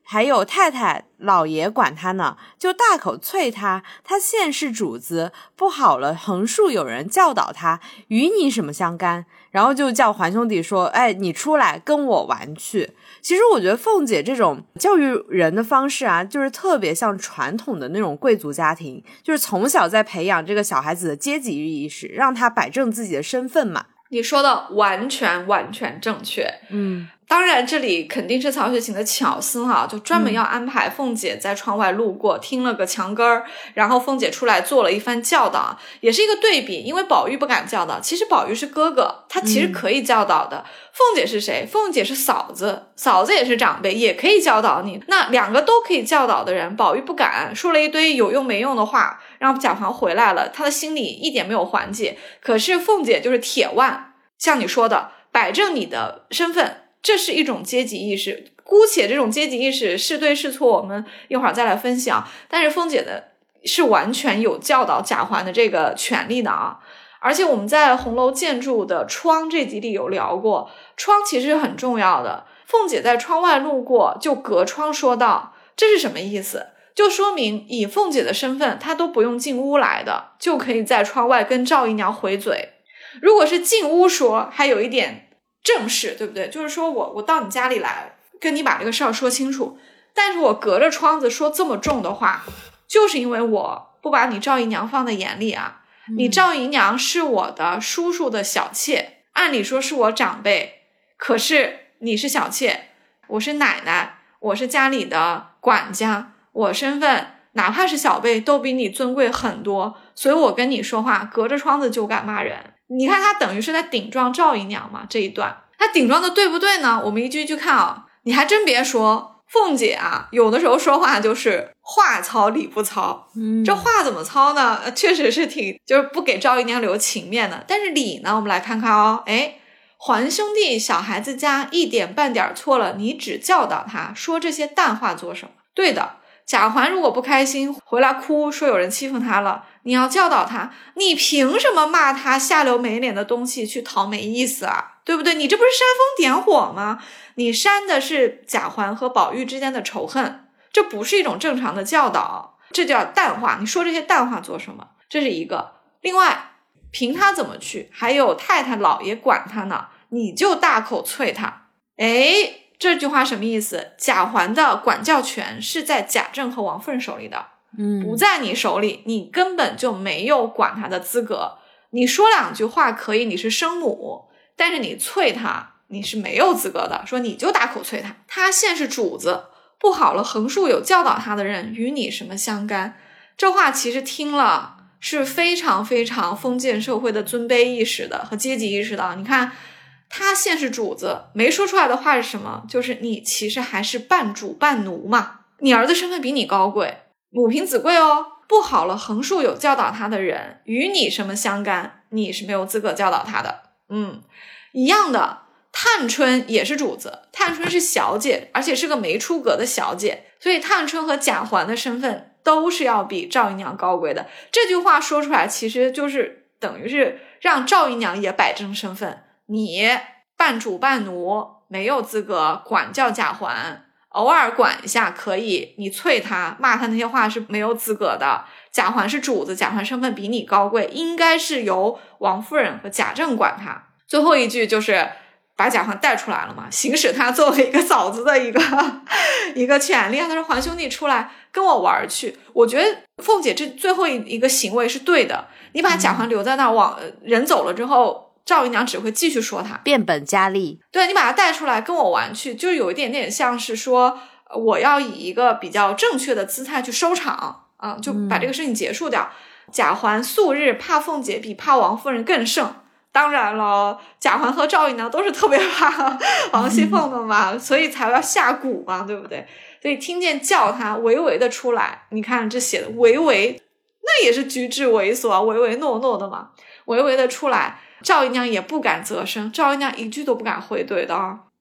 还有太太老爷管他呢，就大口啐他，他现是主子，不好了，横竖有人教导他，与你什么相干？然后就叫环兄弟说，哎，你出来跟我玩去。其实我觉得凤姐这种教育人的方式啊，就是特别像传统的那种贵族家庭，就是从小在培养这个小孩子的阶级意识，让他摆正自己的身份嘛。 你说的完全正确。当然这里肯定是曹雪芹的巧思哈，就专门要安排凤姐在窗外路过，听了个墙根儿，然后凤姐出来做了一番教导，也是一个对比。因为宝玉不敢教导，其实宝玉是哥哥，他其实可以教导的。凤姐是谁？凤姐是嫂子，嫂子也是长辈，也可以教导你。那两个都可以教导的人，宝玉不敢，说了一堆有用没用的话，让贾环回来了，他的心里一点没有缓解。可是凤姐就是铁腕，像你说的，摆正你的身份，这是一种阶级意识。姑且这种阶级意识是对是错，我们一会儿再来分享。但是凤姐的是完全有教导贾环的这个权利的啊。而且我们在红楼建筑的窗这集里有聊过，窗其实很重要的。凤姐在窗外路过，就隔窗说道，这是什么意思？就说明以凤姐的身份，她都不用进屋来的，就可以在窗外跟赵姨娘回嘴。如果是进屋说，还有一点正式，对不对？就是说我到你家里来，跟你把这个事儿说清楚。但是我隔着窗子说这么重的话，就是因为我不把你赵姨娘放在眼里啊。你赵姨娘是我的叔叔的小妾，按理说是我长辈，可是你是小妾，我是奶奶，我是家里的管家，我身份哪怕是小辈都比你尊贵很多，所以我跟你说话隔着窗子就敢骂人。你看他等于是在顶撞赵姨娘嘛，这一段他顶撞的对不对呢？我们一句一句看啊。你还真别说，凤姐啊有的时候说话就是话糙理不糙。这话怎么糙呢？确实是就是不给赵姨娘留情面的。但是理呢，我们来看看哦。环兄弟小孩子家一点半点错了，你只教导他，说这些淡话做什么？对的，贾环如果不开心回来哭说有人欺负他了，你要教导他，你凭什么骂他下流没脸的东西去讨没意思啊？对不对？你这不是煽风点火吗？你煽的是贾环和宝玉之间的仇恨，这不是一种正常的教导，这叫淡化。你说这些淡化做什么？这是一个。另外凭他怎么去，还有太太老爷管他呢，你就大口啐他。这句话什么意思？贾环的管教权是在贾政和王夫人手里的，不在你手里，你根本就没有管他的资格。你说两句话可以，你是生母，但是你啐他，你是没有资格的。说你就大口啐他，他现是主子，不好了，横竖有教导他的人，与你什么相干？这话其实听了是非常非常封建社会的尊卑意识的和阶级意识的。你看他现是主子，没说出来的话是什么？就是你其实还是半主半奴嘛，你儿子身份比你高贵，母凭子贵哦。不好了，横竖有教导他的人，与你什么相干？你是没有资格教导他的。一样的，探春也是主子，探春是小姐，而且是个没出阁的小姐，所以探春和贾环的身份都是要比赵姨娘高贵的。这句话说出来，其实就是等于是让赵姨娘也摆正身份，你半主半奴，没有资格管教贾环，偶尔管一下可以，你啐他骂他那些话是没有资格的。贾环是主子，贾环身份比你高贵，应该是由王夫人和贾政管他。最后一句就是把贾环带出来了嘛，行使他作为一个嫂子的一个权利。他说环兄弟出来跟我玩去。我觉得凤姐这最后一个行为是对的，你把贾环留在那儿，人走了之后，赵姨娘只会继续说他， 变本加厉。 对，你把他带出来跟我玩去，就有一点点像是说我要以一个比较正确的姿态去收场啊，就把这个事情结束掉。贾环素日怕凤姐比怕王夫人更甚，当然了，贾环和赵姨娘都是特别怕王熙凤的嘛，所以才要下蛊嘛，对不对？所以听见叫他唯唯的出来，你看这写的唯唯，那也是举止猥琐啊，唯唯诺诺的嘛，唯唯的出来，赵姨娘也不敢啧声，赵姨娘一句都不敢回怼的啊。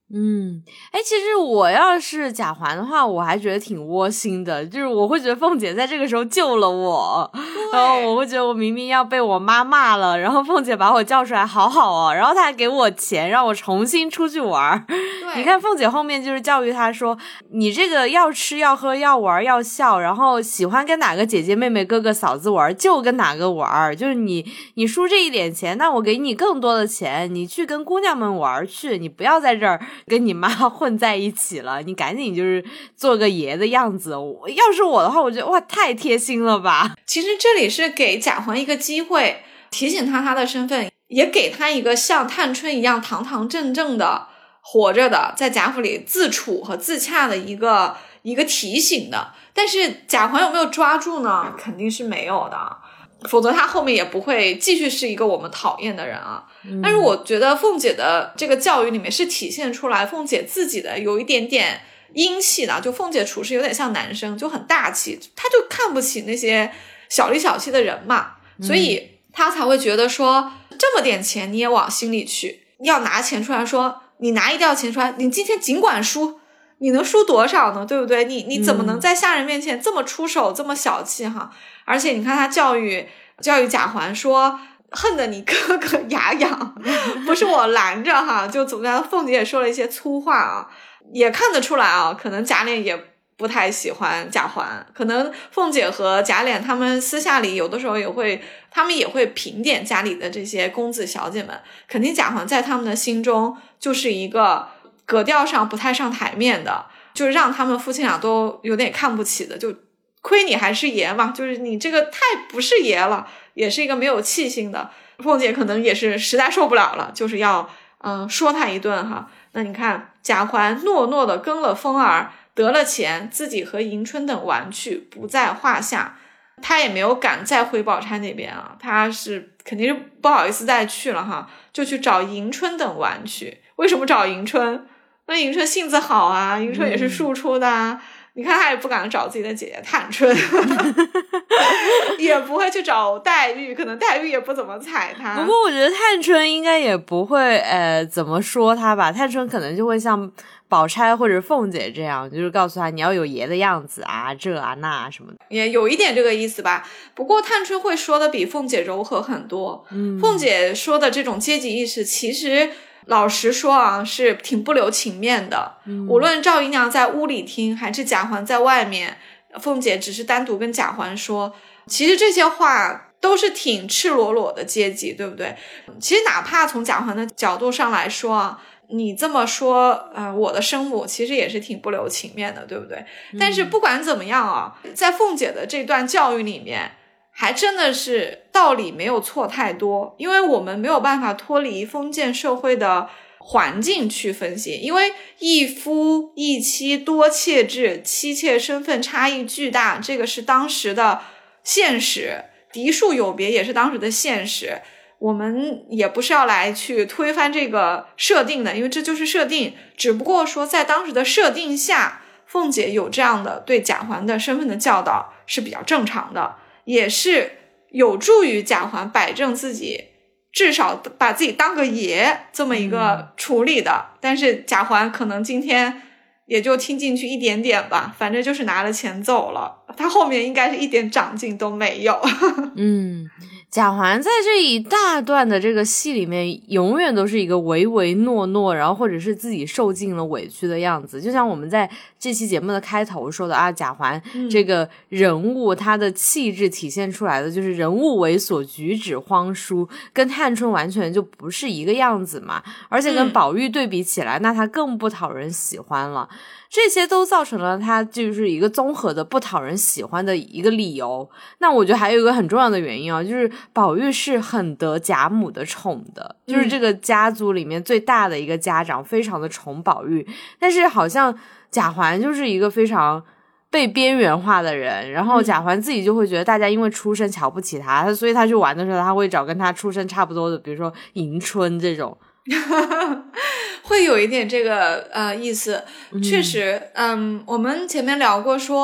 其实我要是贾环的话，我还觉得挺窝心的，就是我会觉得凤姐在这个时候救了我，然后我会觉得我明明要被我妈骂了，然后凤姐把我叫出来，好好哦，然后她还给我钱让我重新出去玩。你看凤姐后面就是教育她说，你这个要吃要喝要玩要笑，然后喜欢跟哪个姐姐妹妹哥哥嫂子玩就跟哪个玩，就是你输这一点钱，那我给你更多的钱，你去跟姑娘们玩去，你不要在这儿跟你妈混在一起了，你赶紧就是做个爷的样子。要是我的话，我觉得哇，太贴心了吧。 其实这里是给贾环一个机会，提醒他的身份，也给他一个像探春一样堂堂正正的活着的，在贾府里自处和自洽的一个提醒的。但是贾环有没有抓住呢？肯定是没有的，否则他后面也不会继续是一个我们讨厌的人啊。但是我觉得凤姐的这个教育里面是体现出来凤姐自己的有一点点阴气的，就凤姐处事有点像男生，就很大气，她就看不起那些小里小气的人嘛，所以她才会觉得说这么点钱你也往心里去，要拿钱出来说，你拿一吊钱出来，你今天尽管输，你能输多少呢？对不对？你怎么能在下人面前这么出手，这么小气哈？而且你看他教育贾环说，恨得你哥哥牙痒，不是我拦着哈，就总在凤姐也说了一些粗话啊，也看得出来啊，可能贾琏也不太喜欢贾环，可能凤姐和贾琏他们私下里有的时候他们也会评点家里的这些公子小姐们，肯定贾环在他们的心中就是一个格调上不太上台面的，就是让他们夫妻俩都有点看不起的，就亏你还是爷嘛，就是你这个太不是爷了，也是一个没有气性的。凤姐可能也是实在受不了了，就是要说他一顿哈。那你看贾环诺诺的跟了风儿，得了钱，自己和迎春等玩去，不在话下。他也没有敢再回宝钗那边啊，他是肯定是不好意思再去了哈，就去找迎春等玩去。为什么找迎春？那迎春性子好啊，迎春也是庶出的啊。你看他也不敢找自己的姐姐探春也不会去找黛玉，可能黛玉也不怎么睬他。 不过我觉得探春应该也不会怎么说他吧，探春可能就会像宝钗或者凤姐这样，就是告诉他你要有爷的样子啊，这啊那啊什么的， 也有一点这个意思吧。不过探春会说的比凤姐柔和很多。凤姐说的这种阶级意识其实老实说啊，是挺不留情面的。无论赵姨娘在屋里听，还是贾环在外面，凤姐只是单独跟贾环说，其实这些话都是挺赤裸裸的阶级，对不对？其实哪怕从贾环的角度上来说啊，你这么说我的生母其实也是挺不留情面的，对不对？但是不管怎么样啊，在凤姐的这段教育里面，还真的是道理没有错太多，因为我们没有办法脱离封建社会的环境去分析，因为一夫一妻多妾制，妻妾身份差异巨大，这个是当时的现实，嫡庶有别也是当时的现实，我们也不是要来去推翻这个设定的，因为这就是设定，只不过说在当时的设定下，凤姐有这样的对贾环的身份的教导是比较正常的，也是有助于贾环摆正自己，至少把自己当个爷这么一个处理的。但是贾环可能今天也就听进去一点点吧，反正就是拿了钱走了，他后面应该是一点长进都没有。 贾环在这一大段的这个戏里面永远都是一个唯唯诺诺，然后或者是自己受尽了委屈的样子，就像我们在这期节目的开头说的啊，贾环这个人物他的气质体现出来的就是人物猥琐，举止荒疏，跟探春完全就不是一个样子嘛，而且跟宝玉对比起来，那他更不讨人喜欢了，这些都造成了他就是一个综合的不讨人喜欢的一个理由。那我觉得还有一个很重要的原因啊，就是宝玉是很得贾母的宠的，就是这个家族里面最大的一个家长非常的宠宝玉，但是好像贾环就是一个非常被边缘化的人，然后贾环自己就会觉得大家因为出身瞧不起他，所以他去玩的时候他会找跟他出身差不多的，比如说迎春这种会有一点这个意思，确实我们前面聊过说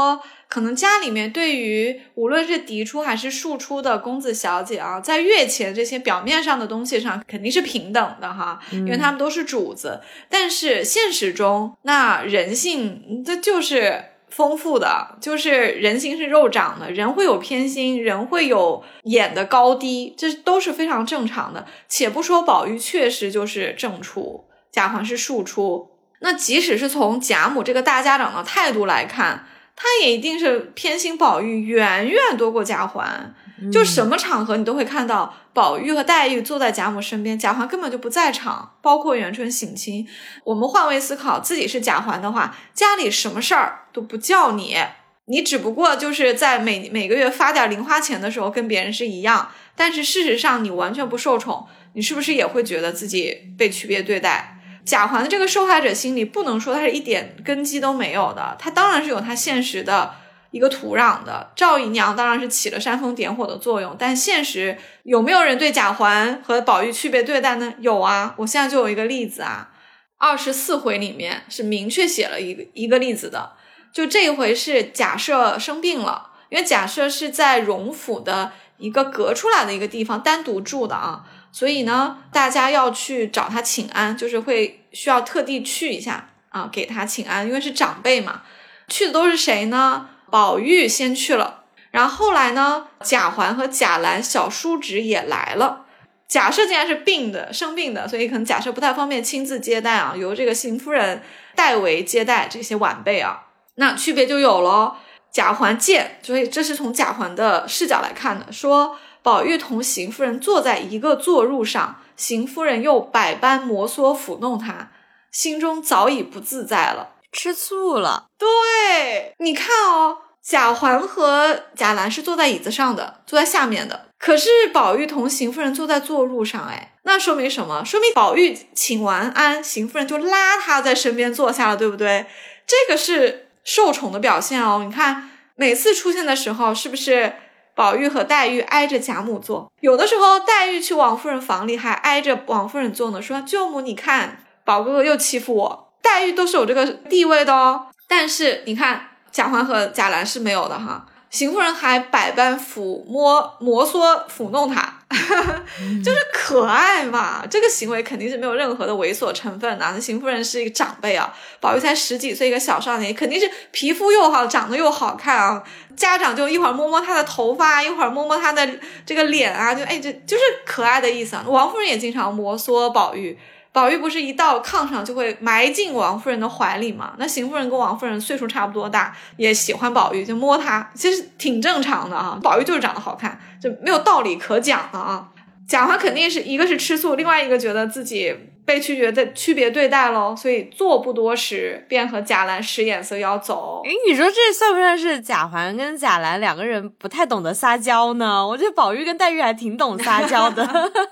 可能家里面对于无论是嫡出还是庶出的公子小姐啊，在月钱这些表面上的东西上肯定是平等的哈，因为他们都是主子，但是现实中那人性这就是丰富的，就是人心是肉长的，人会有偏心，人会有眼的高低，这都是非常正常的。且不说宝玉确实就是正出，贾环是庶出，那即使是从贾母这个大家长的态度来看，他也一定是偏心宝玉远远多过贾环，就什么场合你都会看到宝玉和黛玉坐在贾母身边，贾环根本就不在场，包括元春省亲。我们换位思考，自己是贾环的话，家里什么事儿都不叫你，你只不过就是在每个月发点零花钱的时候跟别人是一样，但是事实上你完全不受宠，你是不是也会觉得自己被区别对待？贾环的这个受害者心理不能说他是一点根基都没有的，他当然是有他现实的一个土壤的。赵姨娘当然是起了煽风点火的作用，但现实有没有人对贾环和宝玉区别对待呢？有啊，我现在就有一个例子啊，24回里面是明确写了一个例子的，就这一回是贾赦生病了，因为贾赦是在荣府的一个隔出来的一个地方单独住的啊，所以呢大家要去找他请安，就是会需要特地去一下啊，给他请安，因为是长辈嘛。去的都是谁呢？宝玉先去了，然后后来呢贾环和贾兰小叔侄也来了。贾赦竟然是生病的，所以可能贾赦不太方便亲自接待啊，由这个邢夫人代为接待这些晚辈啊。那区别就有了，贾环见，所以这是从贾环的视角来看的，说宝玉同邢夫人坐在一个坐褥上，邢夫人又百般摩挲抚弄他，心中早已不自在了， 吃醋了。 对，你看哦，贾环和贾兰是坐在椅子上的，坐在下面的，可是宝玉同邢夫人坐在坐褥上，那说明什么？说明宝玉请完安，邢夫人就拉他在身边坐下了，对不对？这个是受宠的表现哦。你看每次出现的时候，是不是宝玉和黛玉挨着贾母坐？有的时候黛玉去王夫人房里还挨着王夫人坐呢，说舅母你看宝哥哥又欺负我，黛玉都是有这个地位的哦。但是你看贾环和贾兰是没有的哈，邢夫人还百般摩挲抚弄他就是可爱嘛，这个行为肯定是没有任何的猥琐成分的。那邢夫人是一个长辈啊，宝玉才10几岁一个小少年，肯定是皮肤又好，长得又好看啊，家长就一会儿摸摸他的头发，一会儿摸摸他的这个脸啊，这就是可爱的意思啊。王夫人也经常摩挲宝玉，宝玉不是一到炕上就会埋进王夫人的怀里嘛，那邢夫人跟王夫人岁数差不多大，也喜欢宝玉，就摸他，其实挺正常的啊。宝玉就是长得好看，就没有道理可讲的啊。贾环肯定是一个是吃醋，另外一个觉得自己被区别对待咯，所以坐不多时便和贾兰使眼色要走。 你说这算不算是贾环跟贾兰两个人不太懂得撒娇呢？我觉得宝玉跟黛玉还挺懂撒娇的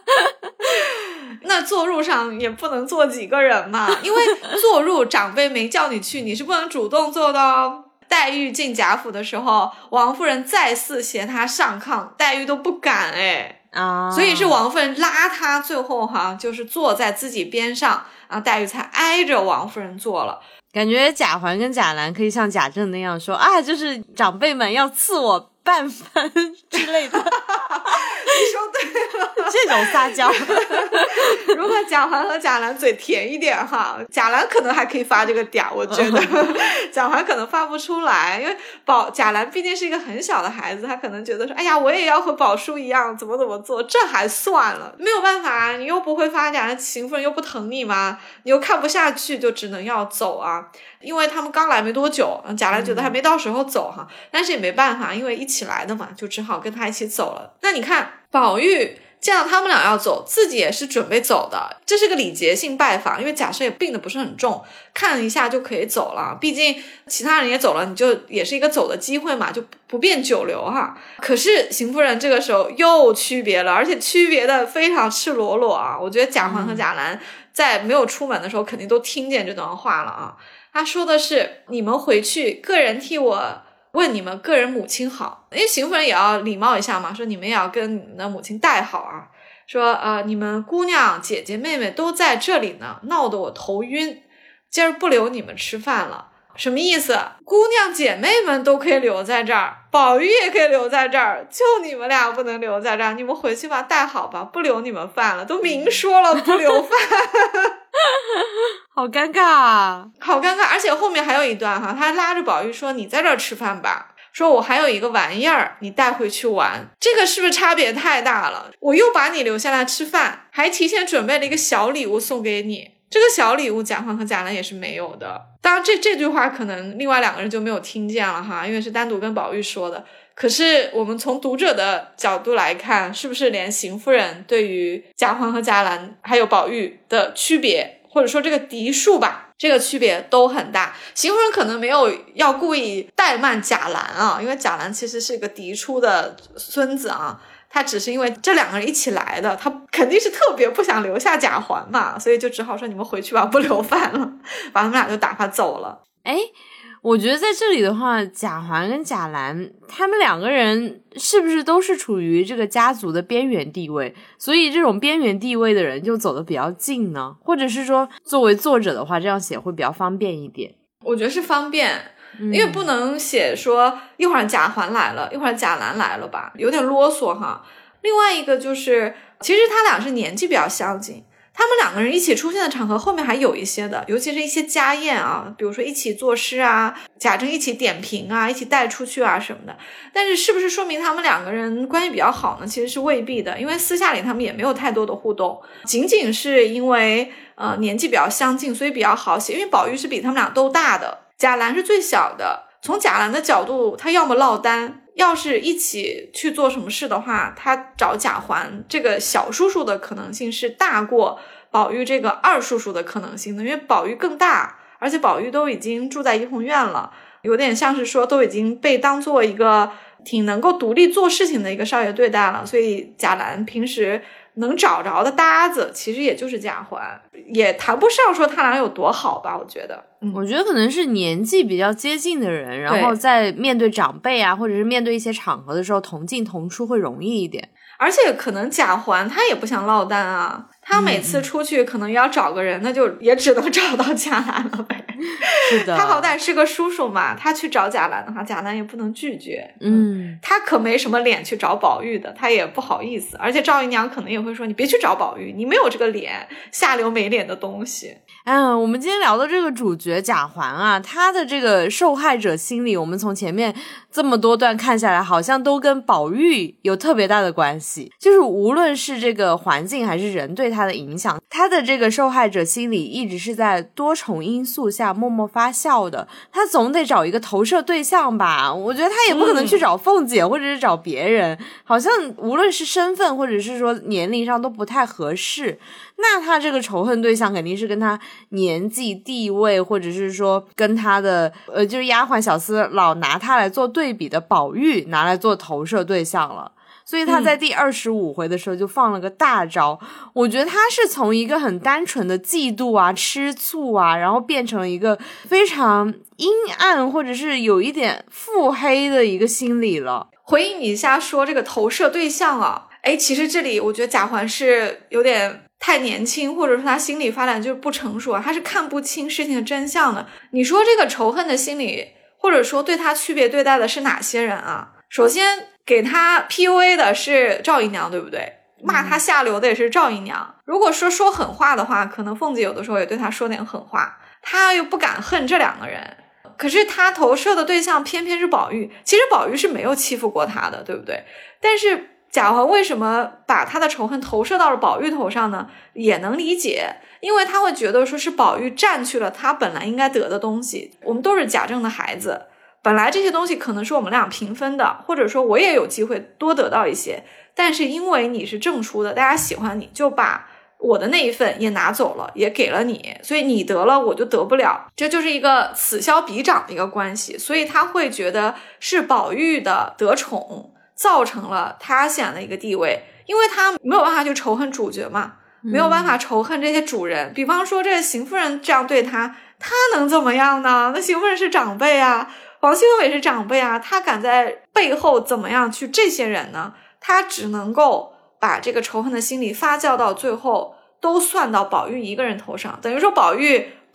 那坐褥上也不能坐几个人嘛，因为坐褥长辈没叫你去，你是不能主动坐的哦。黛玉进贾府的时候，王夫人再次携她上炕，黛玉都不敢所以是王夫人拉她，最后就是坐在自己边上啊，黛玉才挨着王夫人坐了。 感觉贾环跟贾兰可以像贾政那样说啊，就是长辈们要赐我半分之类的你说对了， 这种撒娇如果贾环和贾兰嘴甜一点贾兰可能还可以发这个嗲，我觉得贾环可能发不出来，因为贾兰毕竟是一个很小的孩子，他可能觉得说哎呀我也要和宝叔一样怎么做，这还算了，没有办法，你又不会发嗲，邢夫人又不疼你嘛，你又看不下去，就只能要走啊。因为他们刚来没多久，贾兰觉得还没到时候走但是也没办法，因为一起来的嘛，就只好跟他一起走了。那你看宝玉见到他们俩要走，自己也是准备走的，这是个礼节性拜访，因为贾赦也病得不是很重，看一下就可以走了，毕竟其他人也走了，你就也是一个走的机会嘛，就不便久留可是邢夫人这个时候又区别了，而且区别的非常赤裸裸我觉得贾环和贾兰在没有出门的时候肯定都听见这段话了他说的是你们回去个人替我问你们个人母亲好，因为邢夫人也要礼貌一下嘛，说你们也要跟你们的母亲带好说你们姑娘姐姐妹妹都在这里呢，闹得我头晕，今儿不留你们吃饭了， 什么意思？姑娘姐妹们都可以留在这儿，宝玉也可以留在这儿，就你们俩不能留在这儿，你们回去吧，带好吧，不留你们饭了，都明说了不留饭。 好尴尬啊， 好尴尬。而且后面还有一段哈，他拉着宝玉说你在这儿吃饭吧，说我还有一个玩意儿你带回去玩，这个是不是差别太大了？我又把你留下来吃饭，还提前准备了一个小礼物送给你，这个小礼物贾环和贾兰也是没有的。当然这句话可能另外两个人就没有听见了哈，因为是单独跟宝玉说的。可是我们从读者的角度来看，是不是连邢夫人对于贾环和贾兰还有宝玉的区别，或者说这个嫡庶吧，这个区别都很大。邢夫人可能没有要故意怠慢贾兰啊，因为贾兰其实是一个嫡出的孙子啊，他只是因为这两个人一起来的，他肯定是特别不想留下贾环嘛，所以就只好说你们回去吧，不留饭了，把他们俩就打发走了。 我觉得在这里的话，贾环跟贾兰他们两个人是不是都是处于这个家族的边缘地位，所以这种边缘地位的人就走得比较近呢？或者是说作为作者的话，这样写会比较方便一点？ 我觉得是方便，因为不能写说一会儿贾环来了一会儿贾兰来了吧，有点啰嗦哈。另外一个就是其实他俩是年纪比较相近，他们两个人一起出现的场合后面还有一些的，尤其是一些家宴啊，比如说一起作诗啊，贾政一起点评啊，一起带出去啊什么的。但是是不是说明他们两个人关系比较好呢？其实是未必的，因为私下里他们也没有太多的互动，仅仅是因为年纪比较相近，所以比较好写。因为宝玉是比他们俩都大的，贾兰是最小的，从贾兰的角度他要么落单，要是一起去做什么事的话，他找贾环这个小叔叔的可能性是大过宝玉这个二叔叔的可能性的，因为宝玉更大，而且宝玉都已经住在怡红院了，有点像是说都已经被当做一个挺能够独立做事情的一个少爷对待了，所以贾兰平时能找着的搭子其实也就是贾环，也谈不上说他俩有多好吧，我觉得。 我觉得可能是年纪比较接近的人，然后在面对长辈啊，或者是面对一些场合的时候同进同出会容易一点。 而且可能贾环他也不想落单啊，他每次出去可能要找个人，那就也只能找到贾兰了呗。 是的， 他好歹是个叔叔嘛，他去找贾兰的话，贾兰也不能拒绝。他可没什么脸去找宝玉的，他也不好意思。而且赵姨娘可能也会说，你别去找宝玉，你没有这个脸，下流没脸的东西。 我们今天聊的这个主角贾环啊，他的这个受害者心理，我们从前面这么多段看下来，好像都跟宝玉有特别大的关系。就是无论是这个环境还是人对他的影响，他的这个受害者心理一直是在多重因素下默默发酵的。他总得找一个投射对象吧，我觉得他也不可能去找凤姐或者是找别人，好像无论是身份或者是说年龄上都不太合适。那他这个仇恨对象肯定是跟他年纪地位，或者是说跟他的就是丫鬟小厮老拿他来做对比的宝玉拿来做投射对象了。所以他在第25回的时候就放了个大招，我觉得他是从一个很单纯的嫉妒啊吃醋啊，然后变成了一个非常阴暗或者是有一点腹黑的一个心理了。 回应你一下说这个投射对象啊，其实这里我觉得贾环是有点太年轻，或者说他心理发展就是不成熟，他是看不清事情的真相的。你说这个仇恨的心理，或者说对他区别对待的是哪些人啊？首先给他 PUA 的是赵姨娘，对不对？骂他下流的也是赵姨娘。如果说狠话的话，可能凤姐有的时候也对他说点狠话，他又不敢恨这两个人，可是他投射的对象偏偏是宝玉。其实宝玉是没有欺负过他的，对不对？但是贾环为什么把他的仇恨投射到了宝玉头上呢？也能理解，因为他会觉得说是宝玉占去了他本来应该得的东西。我们都是贾政的孩子，本来这些东西可能是我们俩平分的，或者说我也有机会多得到一些，但是因为你是正出的，大家喜欢你，就把我的那一份也拿走了，也给了你，所以你得了我就得不了，这就是一个此消彼长的一个关系。所以他会觉得是宝玉的得宠造成了他现在的一个地位，因为他没有办法去仇恨主角嘛，没有办法仇恨这些主人。比方说这个邢夫人这样对他，他能怎么样呢？那邢夫人是长辈啊，王熙凤也是长辈啊，他敢在背后怎么样去这些人呢？他只能够把这个仇恨的心理发酵到最后都算到宝玉一个人头上，等于说宝玉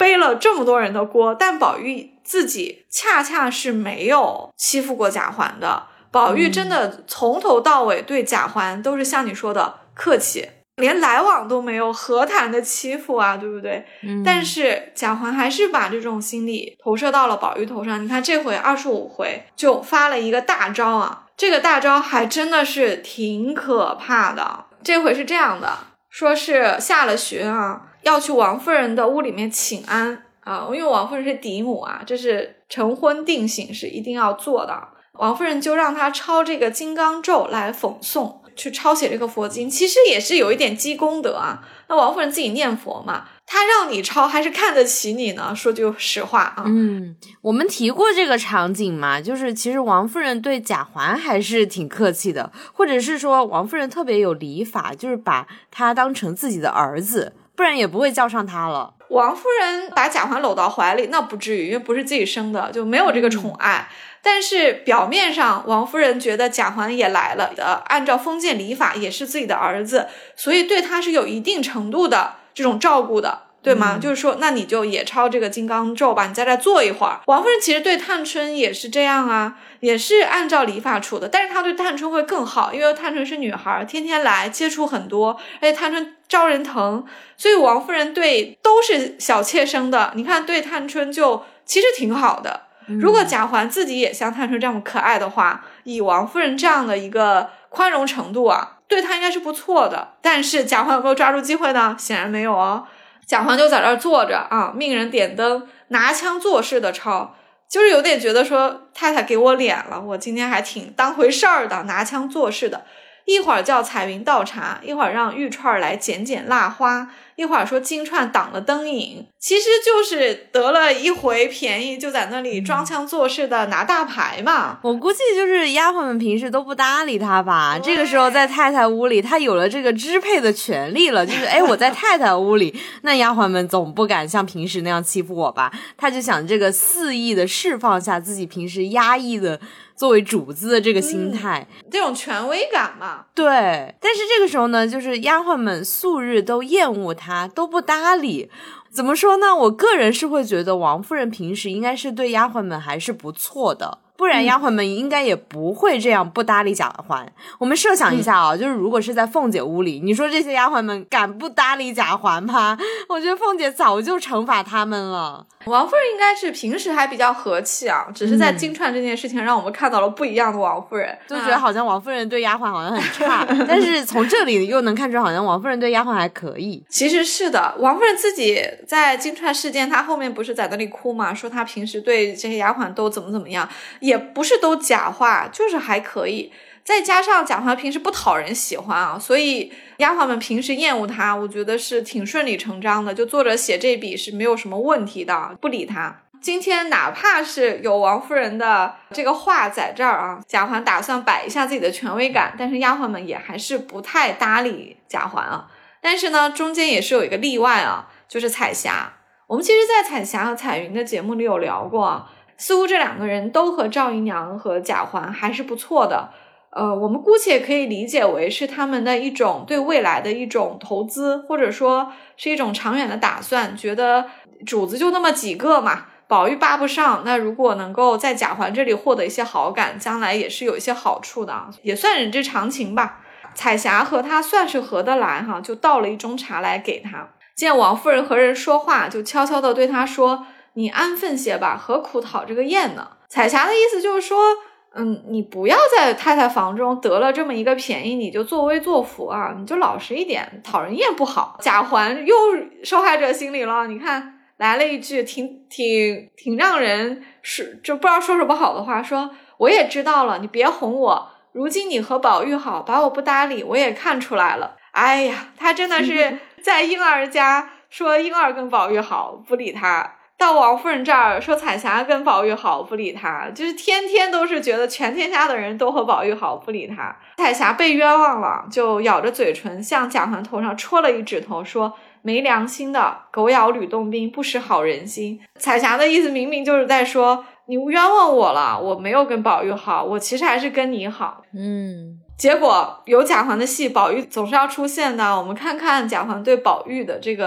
背了这么多人的锅，但宝玉自己恰恰是没有欺负过贾环的。宝玉真的从头到尾对贾环都是像你说的客气，连来往都没有，何谈的欺负啊，对不对？但是贾环还是把这种心理投射到了宝玉头上。你看这回25回就发了一个大招啊，这个大招还真的是挺可怕的。这回是这样的，说是下了学啊，要去王夫人的屋里面请安啊，因为王夫人是嫡母啊，这是成婚定省，是一定要做的。王夫人就让他抄这个金刚咒来讽诵，去抄写这个佛经，其实也是有一点积功德啊。那王夫人自己念佛嘛，她让你抄还是看得起你呢，说句实话啊。 我们提过这个场景嘛，就是其实王夫人对贾环还是挺客气的，或者是说王夫人特别有礼法，就是把他当成自己的儿子，不然也不会叫上他了。 王夫人把贾环搂到怀里那不至于，因为不是自己生的，就没有这个宠爱。但是表面上王夫人觉得贾环也来了的，按照封建礼法也是自己的儿子，所以对他是有一定程度的这种照顾的，对吗？就是说那你就也抄这个金刚咒吧，你在这坐一会儿。王夫人其实对探春也是这样啊，也是按照礼法处的，但是她对探春会更好，因为探春是女孩，天天来接触很多，而且探春招人疼，所以王夫人对都是小妾生的，你看对探春就其实挺好的。如果贾环自己也像探春这样可爱的话，以王夫人这样的一个宽容程度啊，对她应该是不错的。但是贾环有没有抓住机会呢？显然没有哦。贾环就在这儿坐着啊，命人点灯，拿腔作势的抄，就是有点觉得说太太给我脸了，我今天还挺当回事儿的，拿腔作势的。一会儿叫彩云倒茶，一会儿让玉串来剪剪蜡花，一会儿说金钏挡了灯影，其实就是得了一回便宜，就在那里装腔作势的拿大牌嘛。 我估计就是丫鬟们平时都不搭理他吧，这个时候在太太屋里他有了这个支配的权利了，就是我在太太屋里，那丫鬟们总不敢像平时那样欺负我吧，他就想这个肆意的释放下自己平时压抑的作为主子的这个心态， 这种权威感嘛。 对，但是这个时候呢，就是丫鬟们素日都厌恶他，都不搭理。怎么说呢？我个人是会觉得王夫人平时应该是对丫鬟们还是不错的，不然丫鬟们应该也不会这样不搭理贾环。我们设想一下啊，就是如果是在凤姐屋里，你说这些丫鬟们敢不搭理贾环吗？我觉得凤姐早就惩罚他们了。 王夫人应该是平时还比较和气啊，只是在金钏这件事情让我们看到了不一样的王夫人， 就觉得好像王夫人对丫鬟好像很差，但是从这里又能看出好像王夫人对丫鬟还可以。 其实是的，王夫人自己在金钏事件她后面不是在那里哭嘛，说她平时对这些丫鬟都怎么样，也不是都假话，就是还可以。再加上贾环平时不讨人喜欢啊，所以丫鬟们平时厌恶他，我觉得是挺顺理成章的，就作者写这笔是没有什么问题的，不理他。今天哪怕是有王夫人的这个话在这儿啊，贾环打算摆一下自己的权威感，但是丫鬟们也还是不太搭理贾环啊。但是呢，中间也是有一个例外啊，就是彩霞。我们其实在彩霞和彩云的节目里有聊过啊，似乎这两个人都和赵姨娘和贾环还是不错的。我们姑且可以理解为是他们的一种对未来的一种投资，或者说是一种长远的打算，觉得主子就那么几个嘛，宝玉扒不上，那如果能够在贾环这里获得一些好感，将来也是有一些好处的，也算人之常情吧。彩霞和他算是合得来哈，就倒了一盅茶来给他。见王夫人和人说话，就悄悄地对他说，你安分些吧，何苦讨这个厌呢？彩霞的意思就是说你不要在太太房中得了这么一个便宜，你就作威作福啊，你就老实一点，讨人厌不好。贾环又受害者心理了，你看来了一句挺让人就不知道说什么好的话，说我也知道了，你别哄我，如今你和宝玉好，把我不搭理，我也看出来了。哎呀，他真的是在婴儿家说婴儿跟宝玉好，不理他，到王夫人这儿说彩霞跟宝玉好，不理他，就是天天都是觉得全天下的人都和宝玉好，不理他。彩霞被冤枉了，就咬着嘴唇向贾环头上戳了一指头，说没良心的，狗咬吕洞宾，不识好人心。彩霞的意思明明就是在说你冤枉我了，我没有跟宝玉好，我其实还是跟你好。结果有贾环的戏，宝玉总是要出现的，我们看看贾环对宝玉的这个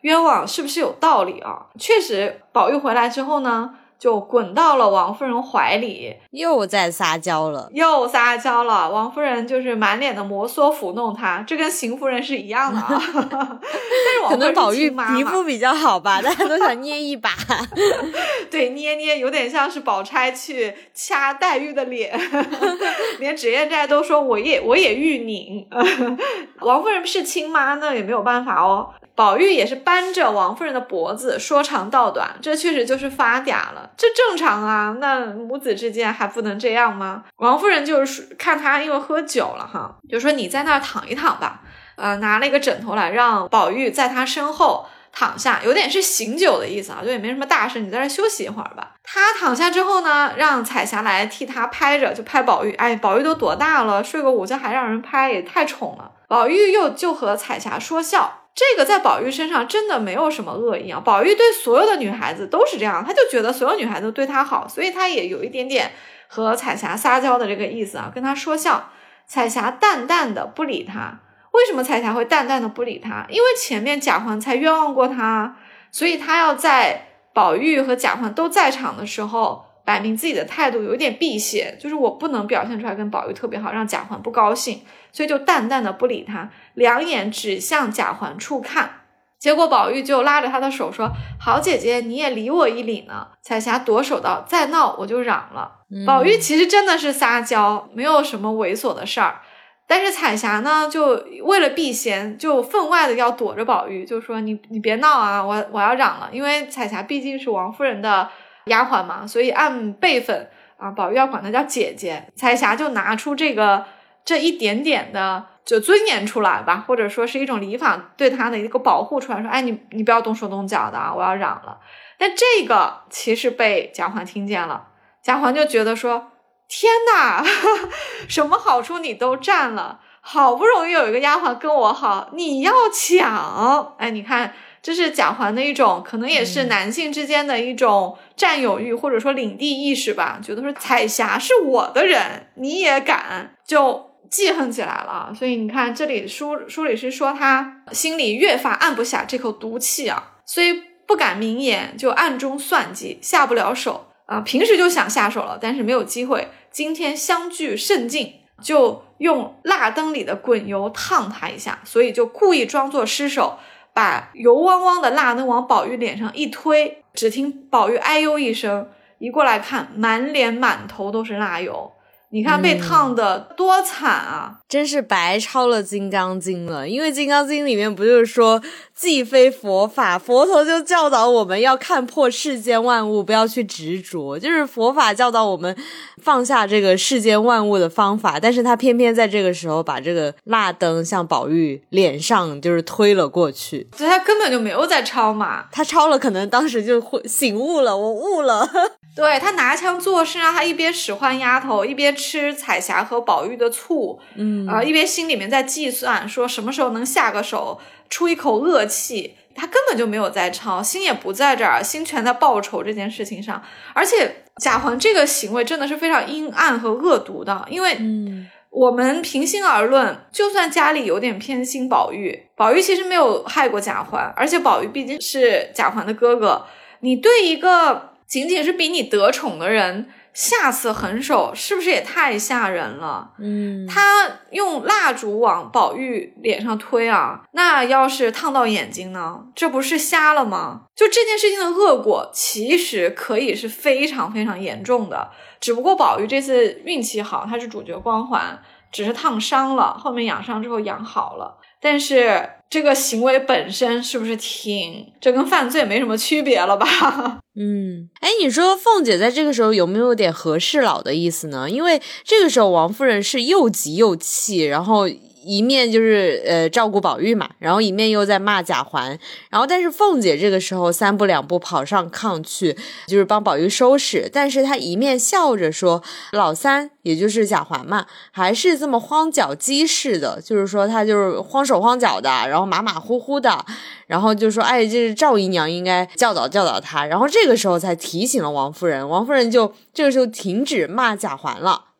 冤枉是不是有道理啊？确实宝玉回来之后呢，就滚到了王夫人怀里， 又在撒娇了。 王夫人就是满脸的摩挲抚弄他，这跟邢夫人是一样的啊。但是王夫人是亲妈妈， 可能宝玉皮肤比较好吧，大家都想捏一把。 对，捏有点像是宝钗去掐黛玉的脸，连脂砚斋都说我也欲拧。王夫人是亲妈呢，也没有办法哦。宝玉也是扳着王夫人的脖子说长道短，这确实就是发嗲了，这正常啊，那母子之间还不能这样吗？王夫人就是看他因为喝酒了哈，就说你在那儿躺一躺吧，拿了一个枕头来让宝玉在他身后躺下，有点是醒酒的意思啊，就也没什么大事，你在这休息一会儿吧。他躺下之后呢，让彩霞来替他拍着，就拍宝玉，哎，宝玉都多大了，睡个午觉还让人拍，也太宠了。宝玉就和彩霞说笑，这个在宝玉身上真的没有什么恶意啊，宝玉对所有的女孩子都是这样，他就觉得所有女孩子对他好，所以他也有一点点和彩霞撒娇的这个意思啊，跟他说笑。彩霞淡淡的不理他，为什么彩霞会淡淡的不理他？因为前面贾环才冤枉过他，所以他要在宝玉和贾环都在场的时候摆明自己的态度，有一点避嫌，就是我不能表现出来跟宝玉特别好，让贾环不高兴，所以就淡淡的不理他，两眼只向贾环处看。结果宝玉就拉着他的手说，好姐姐你也理我一理呢。彩霞夺手道，再闹我就嚷了。宝玉其实真的是撒娇，没有什么猥琐的事儿，但是彩霞呢就为了避嫌，就分外的要躲着宝玉，就说你别闹啊，我要嚷了。因为彩霞毕竟是王夫人的丫鬟嘛，所以按辈分啊，宝玉要管她叫姐姐，彩霞就拿出这一点点的就尊严出来吧，或者说是一种礼法对她的一个保护出来，说哎你不要动手动脚的啊，我要嚷了。但这个其实被贾环听见了，贾环就觉得说天哪，什么好处你都占了，好不容易有一个丫鬟跟我好，你要抢。哎，你看这是贾环的一种可能也是男性之间的一种占有欲，或者说领地意识吧，觉得说彩霞是我的人你也敢，就记恨起来了。所以你看这里书里是说他心里越发按不下这口毒气啊，虽不敢明言，就暗中算计，下不了手平时就想下手了，但是没有机会，今天相距甚近，就用蜡灯里的滚油烫他一下，所以就故意装作失手，把油汪汪的蜡灯往宝玉脸上一推，只听宝玉哎呦一声，一过来看满脸满头都是蜡油，你看被烫的多惨啊， 真是白抄了金刚经了。因为金刚经里面不就是说既非佛法，佛陀就教导我们要看破世间万物，不要去执着，就是佛法教导我们放下这个世间万物的方法，但是他偏偏在这个时候把这个蜡灯向宝玉脸上就是推了过去， 所以他根本就没有在抄嘛， 他抄了可能当时就醒悟了，我悟了。 对，他拿枪做事，让他一边使唤丫头，一边吃彩霞和宝玉的醋，一边心里面在计算说什么时候能下个手，出一口恶气。他根本就没有在抄，心也不在这儿，心全在报仇这件事情上。而且贾环这个行为真的是非常阴暗和恶毒的，因为我们平心而论，就算家里有点偏心宝玉其实没有害过贾环，而且宝玉毕竟是贾环的哥哥，你对一个仅仅是比你得宠的人下此狠手，是不是也太吓人了？他用蜡烛往宝玉脸上推啊，那要是烫到眼睛呢，这不是瞎了吗？就这件事情的恶果其实可以是非常非常严重的，只不过宝玉这次运气好，他是主角光环，只是烫伤了，后面养伤之后养好了，但是这个行为本身是不是这跟犯罪没什么区别了吧？ 你说凤姐在这个时候有没有点和事佬的意思呢？因为这个时候王夫人是又急又气，然后一面就是照顾宝玉嘛，然后一面又在骂贾环，然后但是凤姐这个时候三步两步跑上炕去，就是帮宝玉收拾，但是她一面笑着说老三也就是贾环嘛，还是这么慌脚鸡似的，就是说他就是慌手慌脚的，然后马马虎虎的，然后就说哎，这是赵姨娘应该教导教导他，然后这个时候才提醒了王夫人，王夫人就这个时候停止骂贾环了，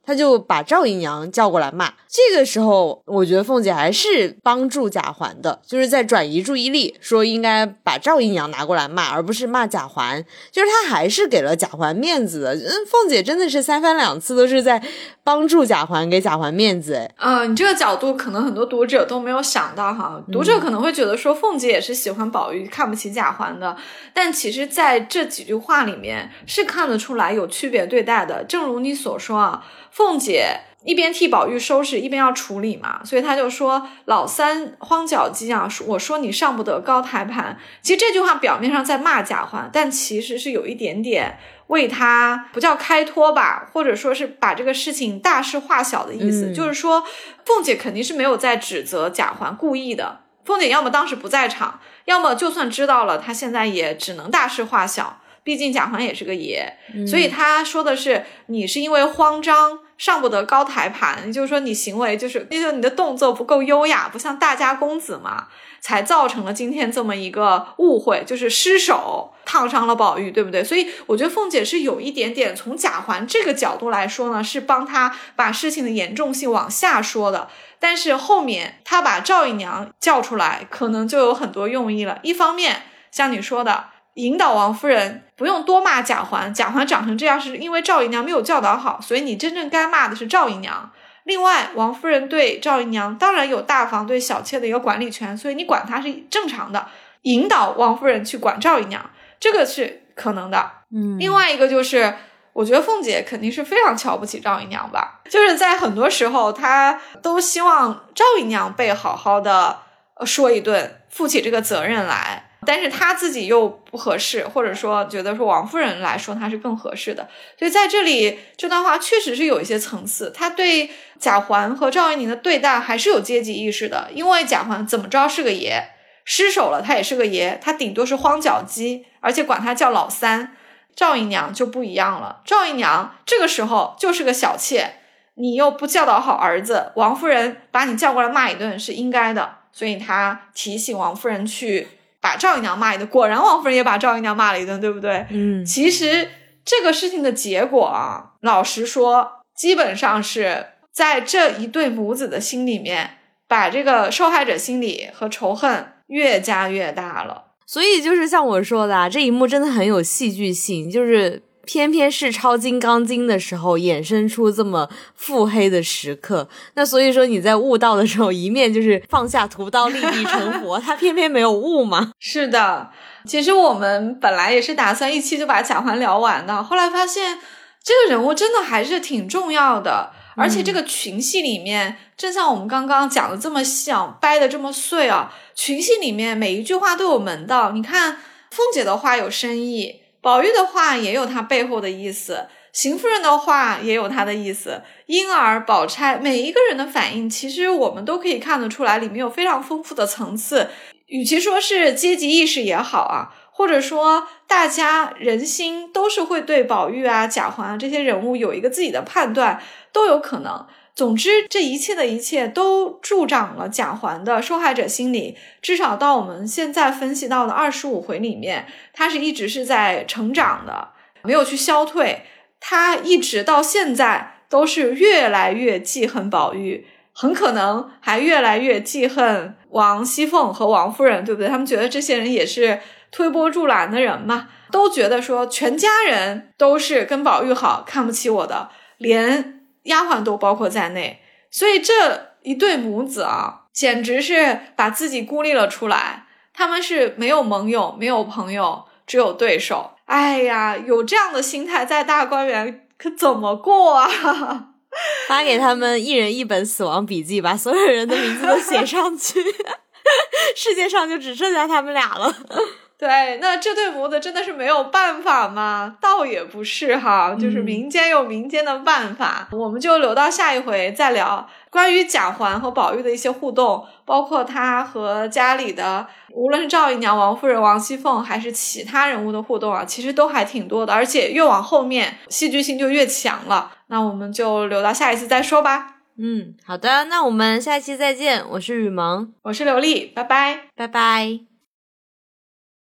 他就把赵姨娘叫过来骂。这个时候我觉得凤姐还是帮助贾环的，就是在转移注意力，说应该把赵姨娘拿过来骂，而不是骂贾环，就是他还是给了贾环面子的。凤姐真的是三番两次都是在帮助贾环，给贾环面子。 你这个角度可能很多读者都没有想到哈，读者可能会觉得说凤姐也是喜欢宝玉，看不起贾环的，但其实在这几句话里面是看得出来有区别对待的。正如你所说啊，凤姐一边替宝玉收拾一边要处理嘛，所以他就说老三荒脚鸡啊，我说你上不得高台盘。其实这句话表面上在骂贾环，但其实是有一点点为他不叫开脱吧，或者说是把这个事情大事化小的意思，就是说凤姐肯定是没有在指责贾环故意的，凤姐要么当时不在场，要么就算知道了，她现在也只能大事化小，毕竟贾环也是个爷，所以他说的是你是因为慌张上不得高台盘，就是说你行为就是你的动作不够优雅，不像大家公子嘛，才造成了今天这么一个误会，就是失手烫伤了宝玉，对不对？所以我觉得凤姐是有一点点从贾环这个角度来说呢，是帮他把事情的严重性往下说的，但是后面他把赵姨娘叫出来可能就有很多用意了。一方面像你说的引导王夫人不用多骂贾环，贾环长成这样是因为赵姨娘没有教导好，所以你真正该骂的是赵姨娘。另外王夫人对赵姨娘当然有大房对小妾的一个管理权，所以你管她是正常的，引导王夫人去管赵姨娘这个是可能的。另外一个就是我觉得凤姐肯定是非常瞧不起赵姨娘吧，就是在很多时候她都希望赵姨娘被好好的说一顿，负起这个责任来，但是她自己又不合适，或者说觉得说王夫人来说她是更合适的，所以在这里这段话确实是有一些层次，她对贾环和赵姨娘的对待还是有阶级意识的，因为贾环怎么着是个爷，失手了他也是个爷，他顶多是荒脚鸡，而且管他叫老三。赵姨娘就不一样了，赵姨娘这个时候就是个小妾，你又不教导好儿子，王夫人把你叫过来骂一顿是应该的，所以他提醒王夫人去把赵姨娘骂一顿，果然王夫人也把赵姨娘骂了一顿，对不对？其实这个事情的结果啊，老实说基本上是在这一对母子的心里面，把这个受害者心理和仇恨越加越大了。 所以就是像我说的这一幕真的很有戏剧性，就是偏偏是抄金刚经的时候衍生出这么腹黑的时刻，那所以说你在悟道的时候一面就是放下屠刀立地成佛他偏偏没有悟嘛。 是的，其实我们本来也是打算一期就把贾环聊完的，后来发现这个人物真的还是挺重要的，而且这个群戏里面正像我们刚刚讲的这么细掰的这么碎群戏里面每一句话都有门道，你看凤姐的话有深意，宝玉的话也有他背后的意思，邢夫人的话也有他的意思，婴儿宝钗每一个人的反应其实我们都可以看得出来里面有非常丰富的层次，与其说是阶级意识也好或者说大家人心都是会对宝玉贾环这些人物有一个自己的判断，都有可能。总之这一切的一切都助长了贾环的受害者心理，至少到我们现在分析到的25回里面，他是一直是在成长的，没有去消退，他一直到现在都是越来越记恨宝玉，很可能还越来越记恨王熙凤和王夫人，对不对？他们觉得这些人也是推波助澜的人嘛，都觉得说全家人都是跟宝玉好，看不起我的，连丫鬟都包括在内，所以这一对母子简直是把自己孤立了出来，他们是没有盟友没有朋友，只有对手。哎呀，有这样的心态在大观园可怎么过发给他们一人一本死亡笔记，把所有人的名字都写上去世界上就只剩下他们俩了对，那这对母子真的是没有办法吗？倒也不是就是民间有民间的办法，我们就留到下一回再聊关于贾环和宝玉的一些互动，包括他和家里的无论是赵姨娘、王夫人、王熙凤还是其他人物的互动其实都还挺多的，而且越往后面戏剧性就越强了，那我们就留到下一次再说吧。 好的，那我们下期再见，我是雨萌， 我是刘丽，拜拜， 拜拜。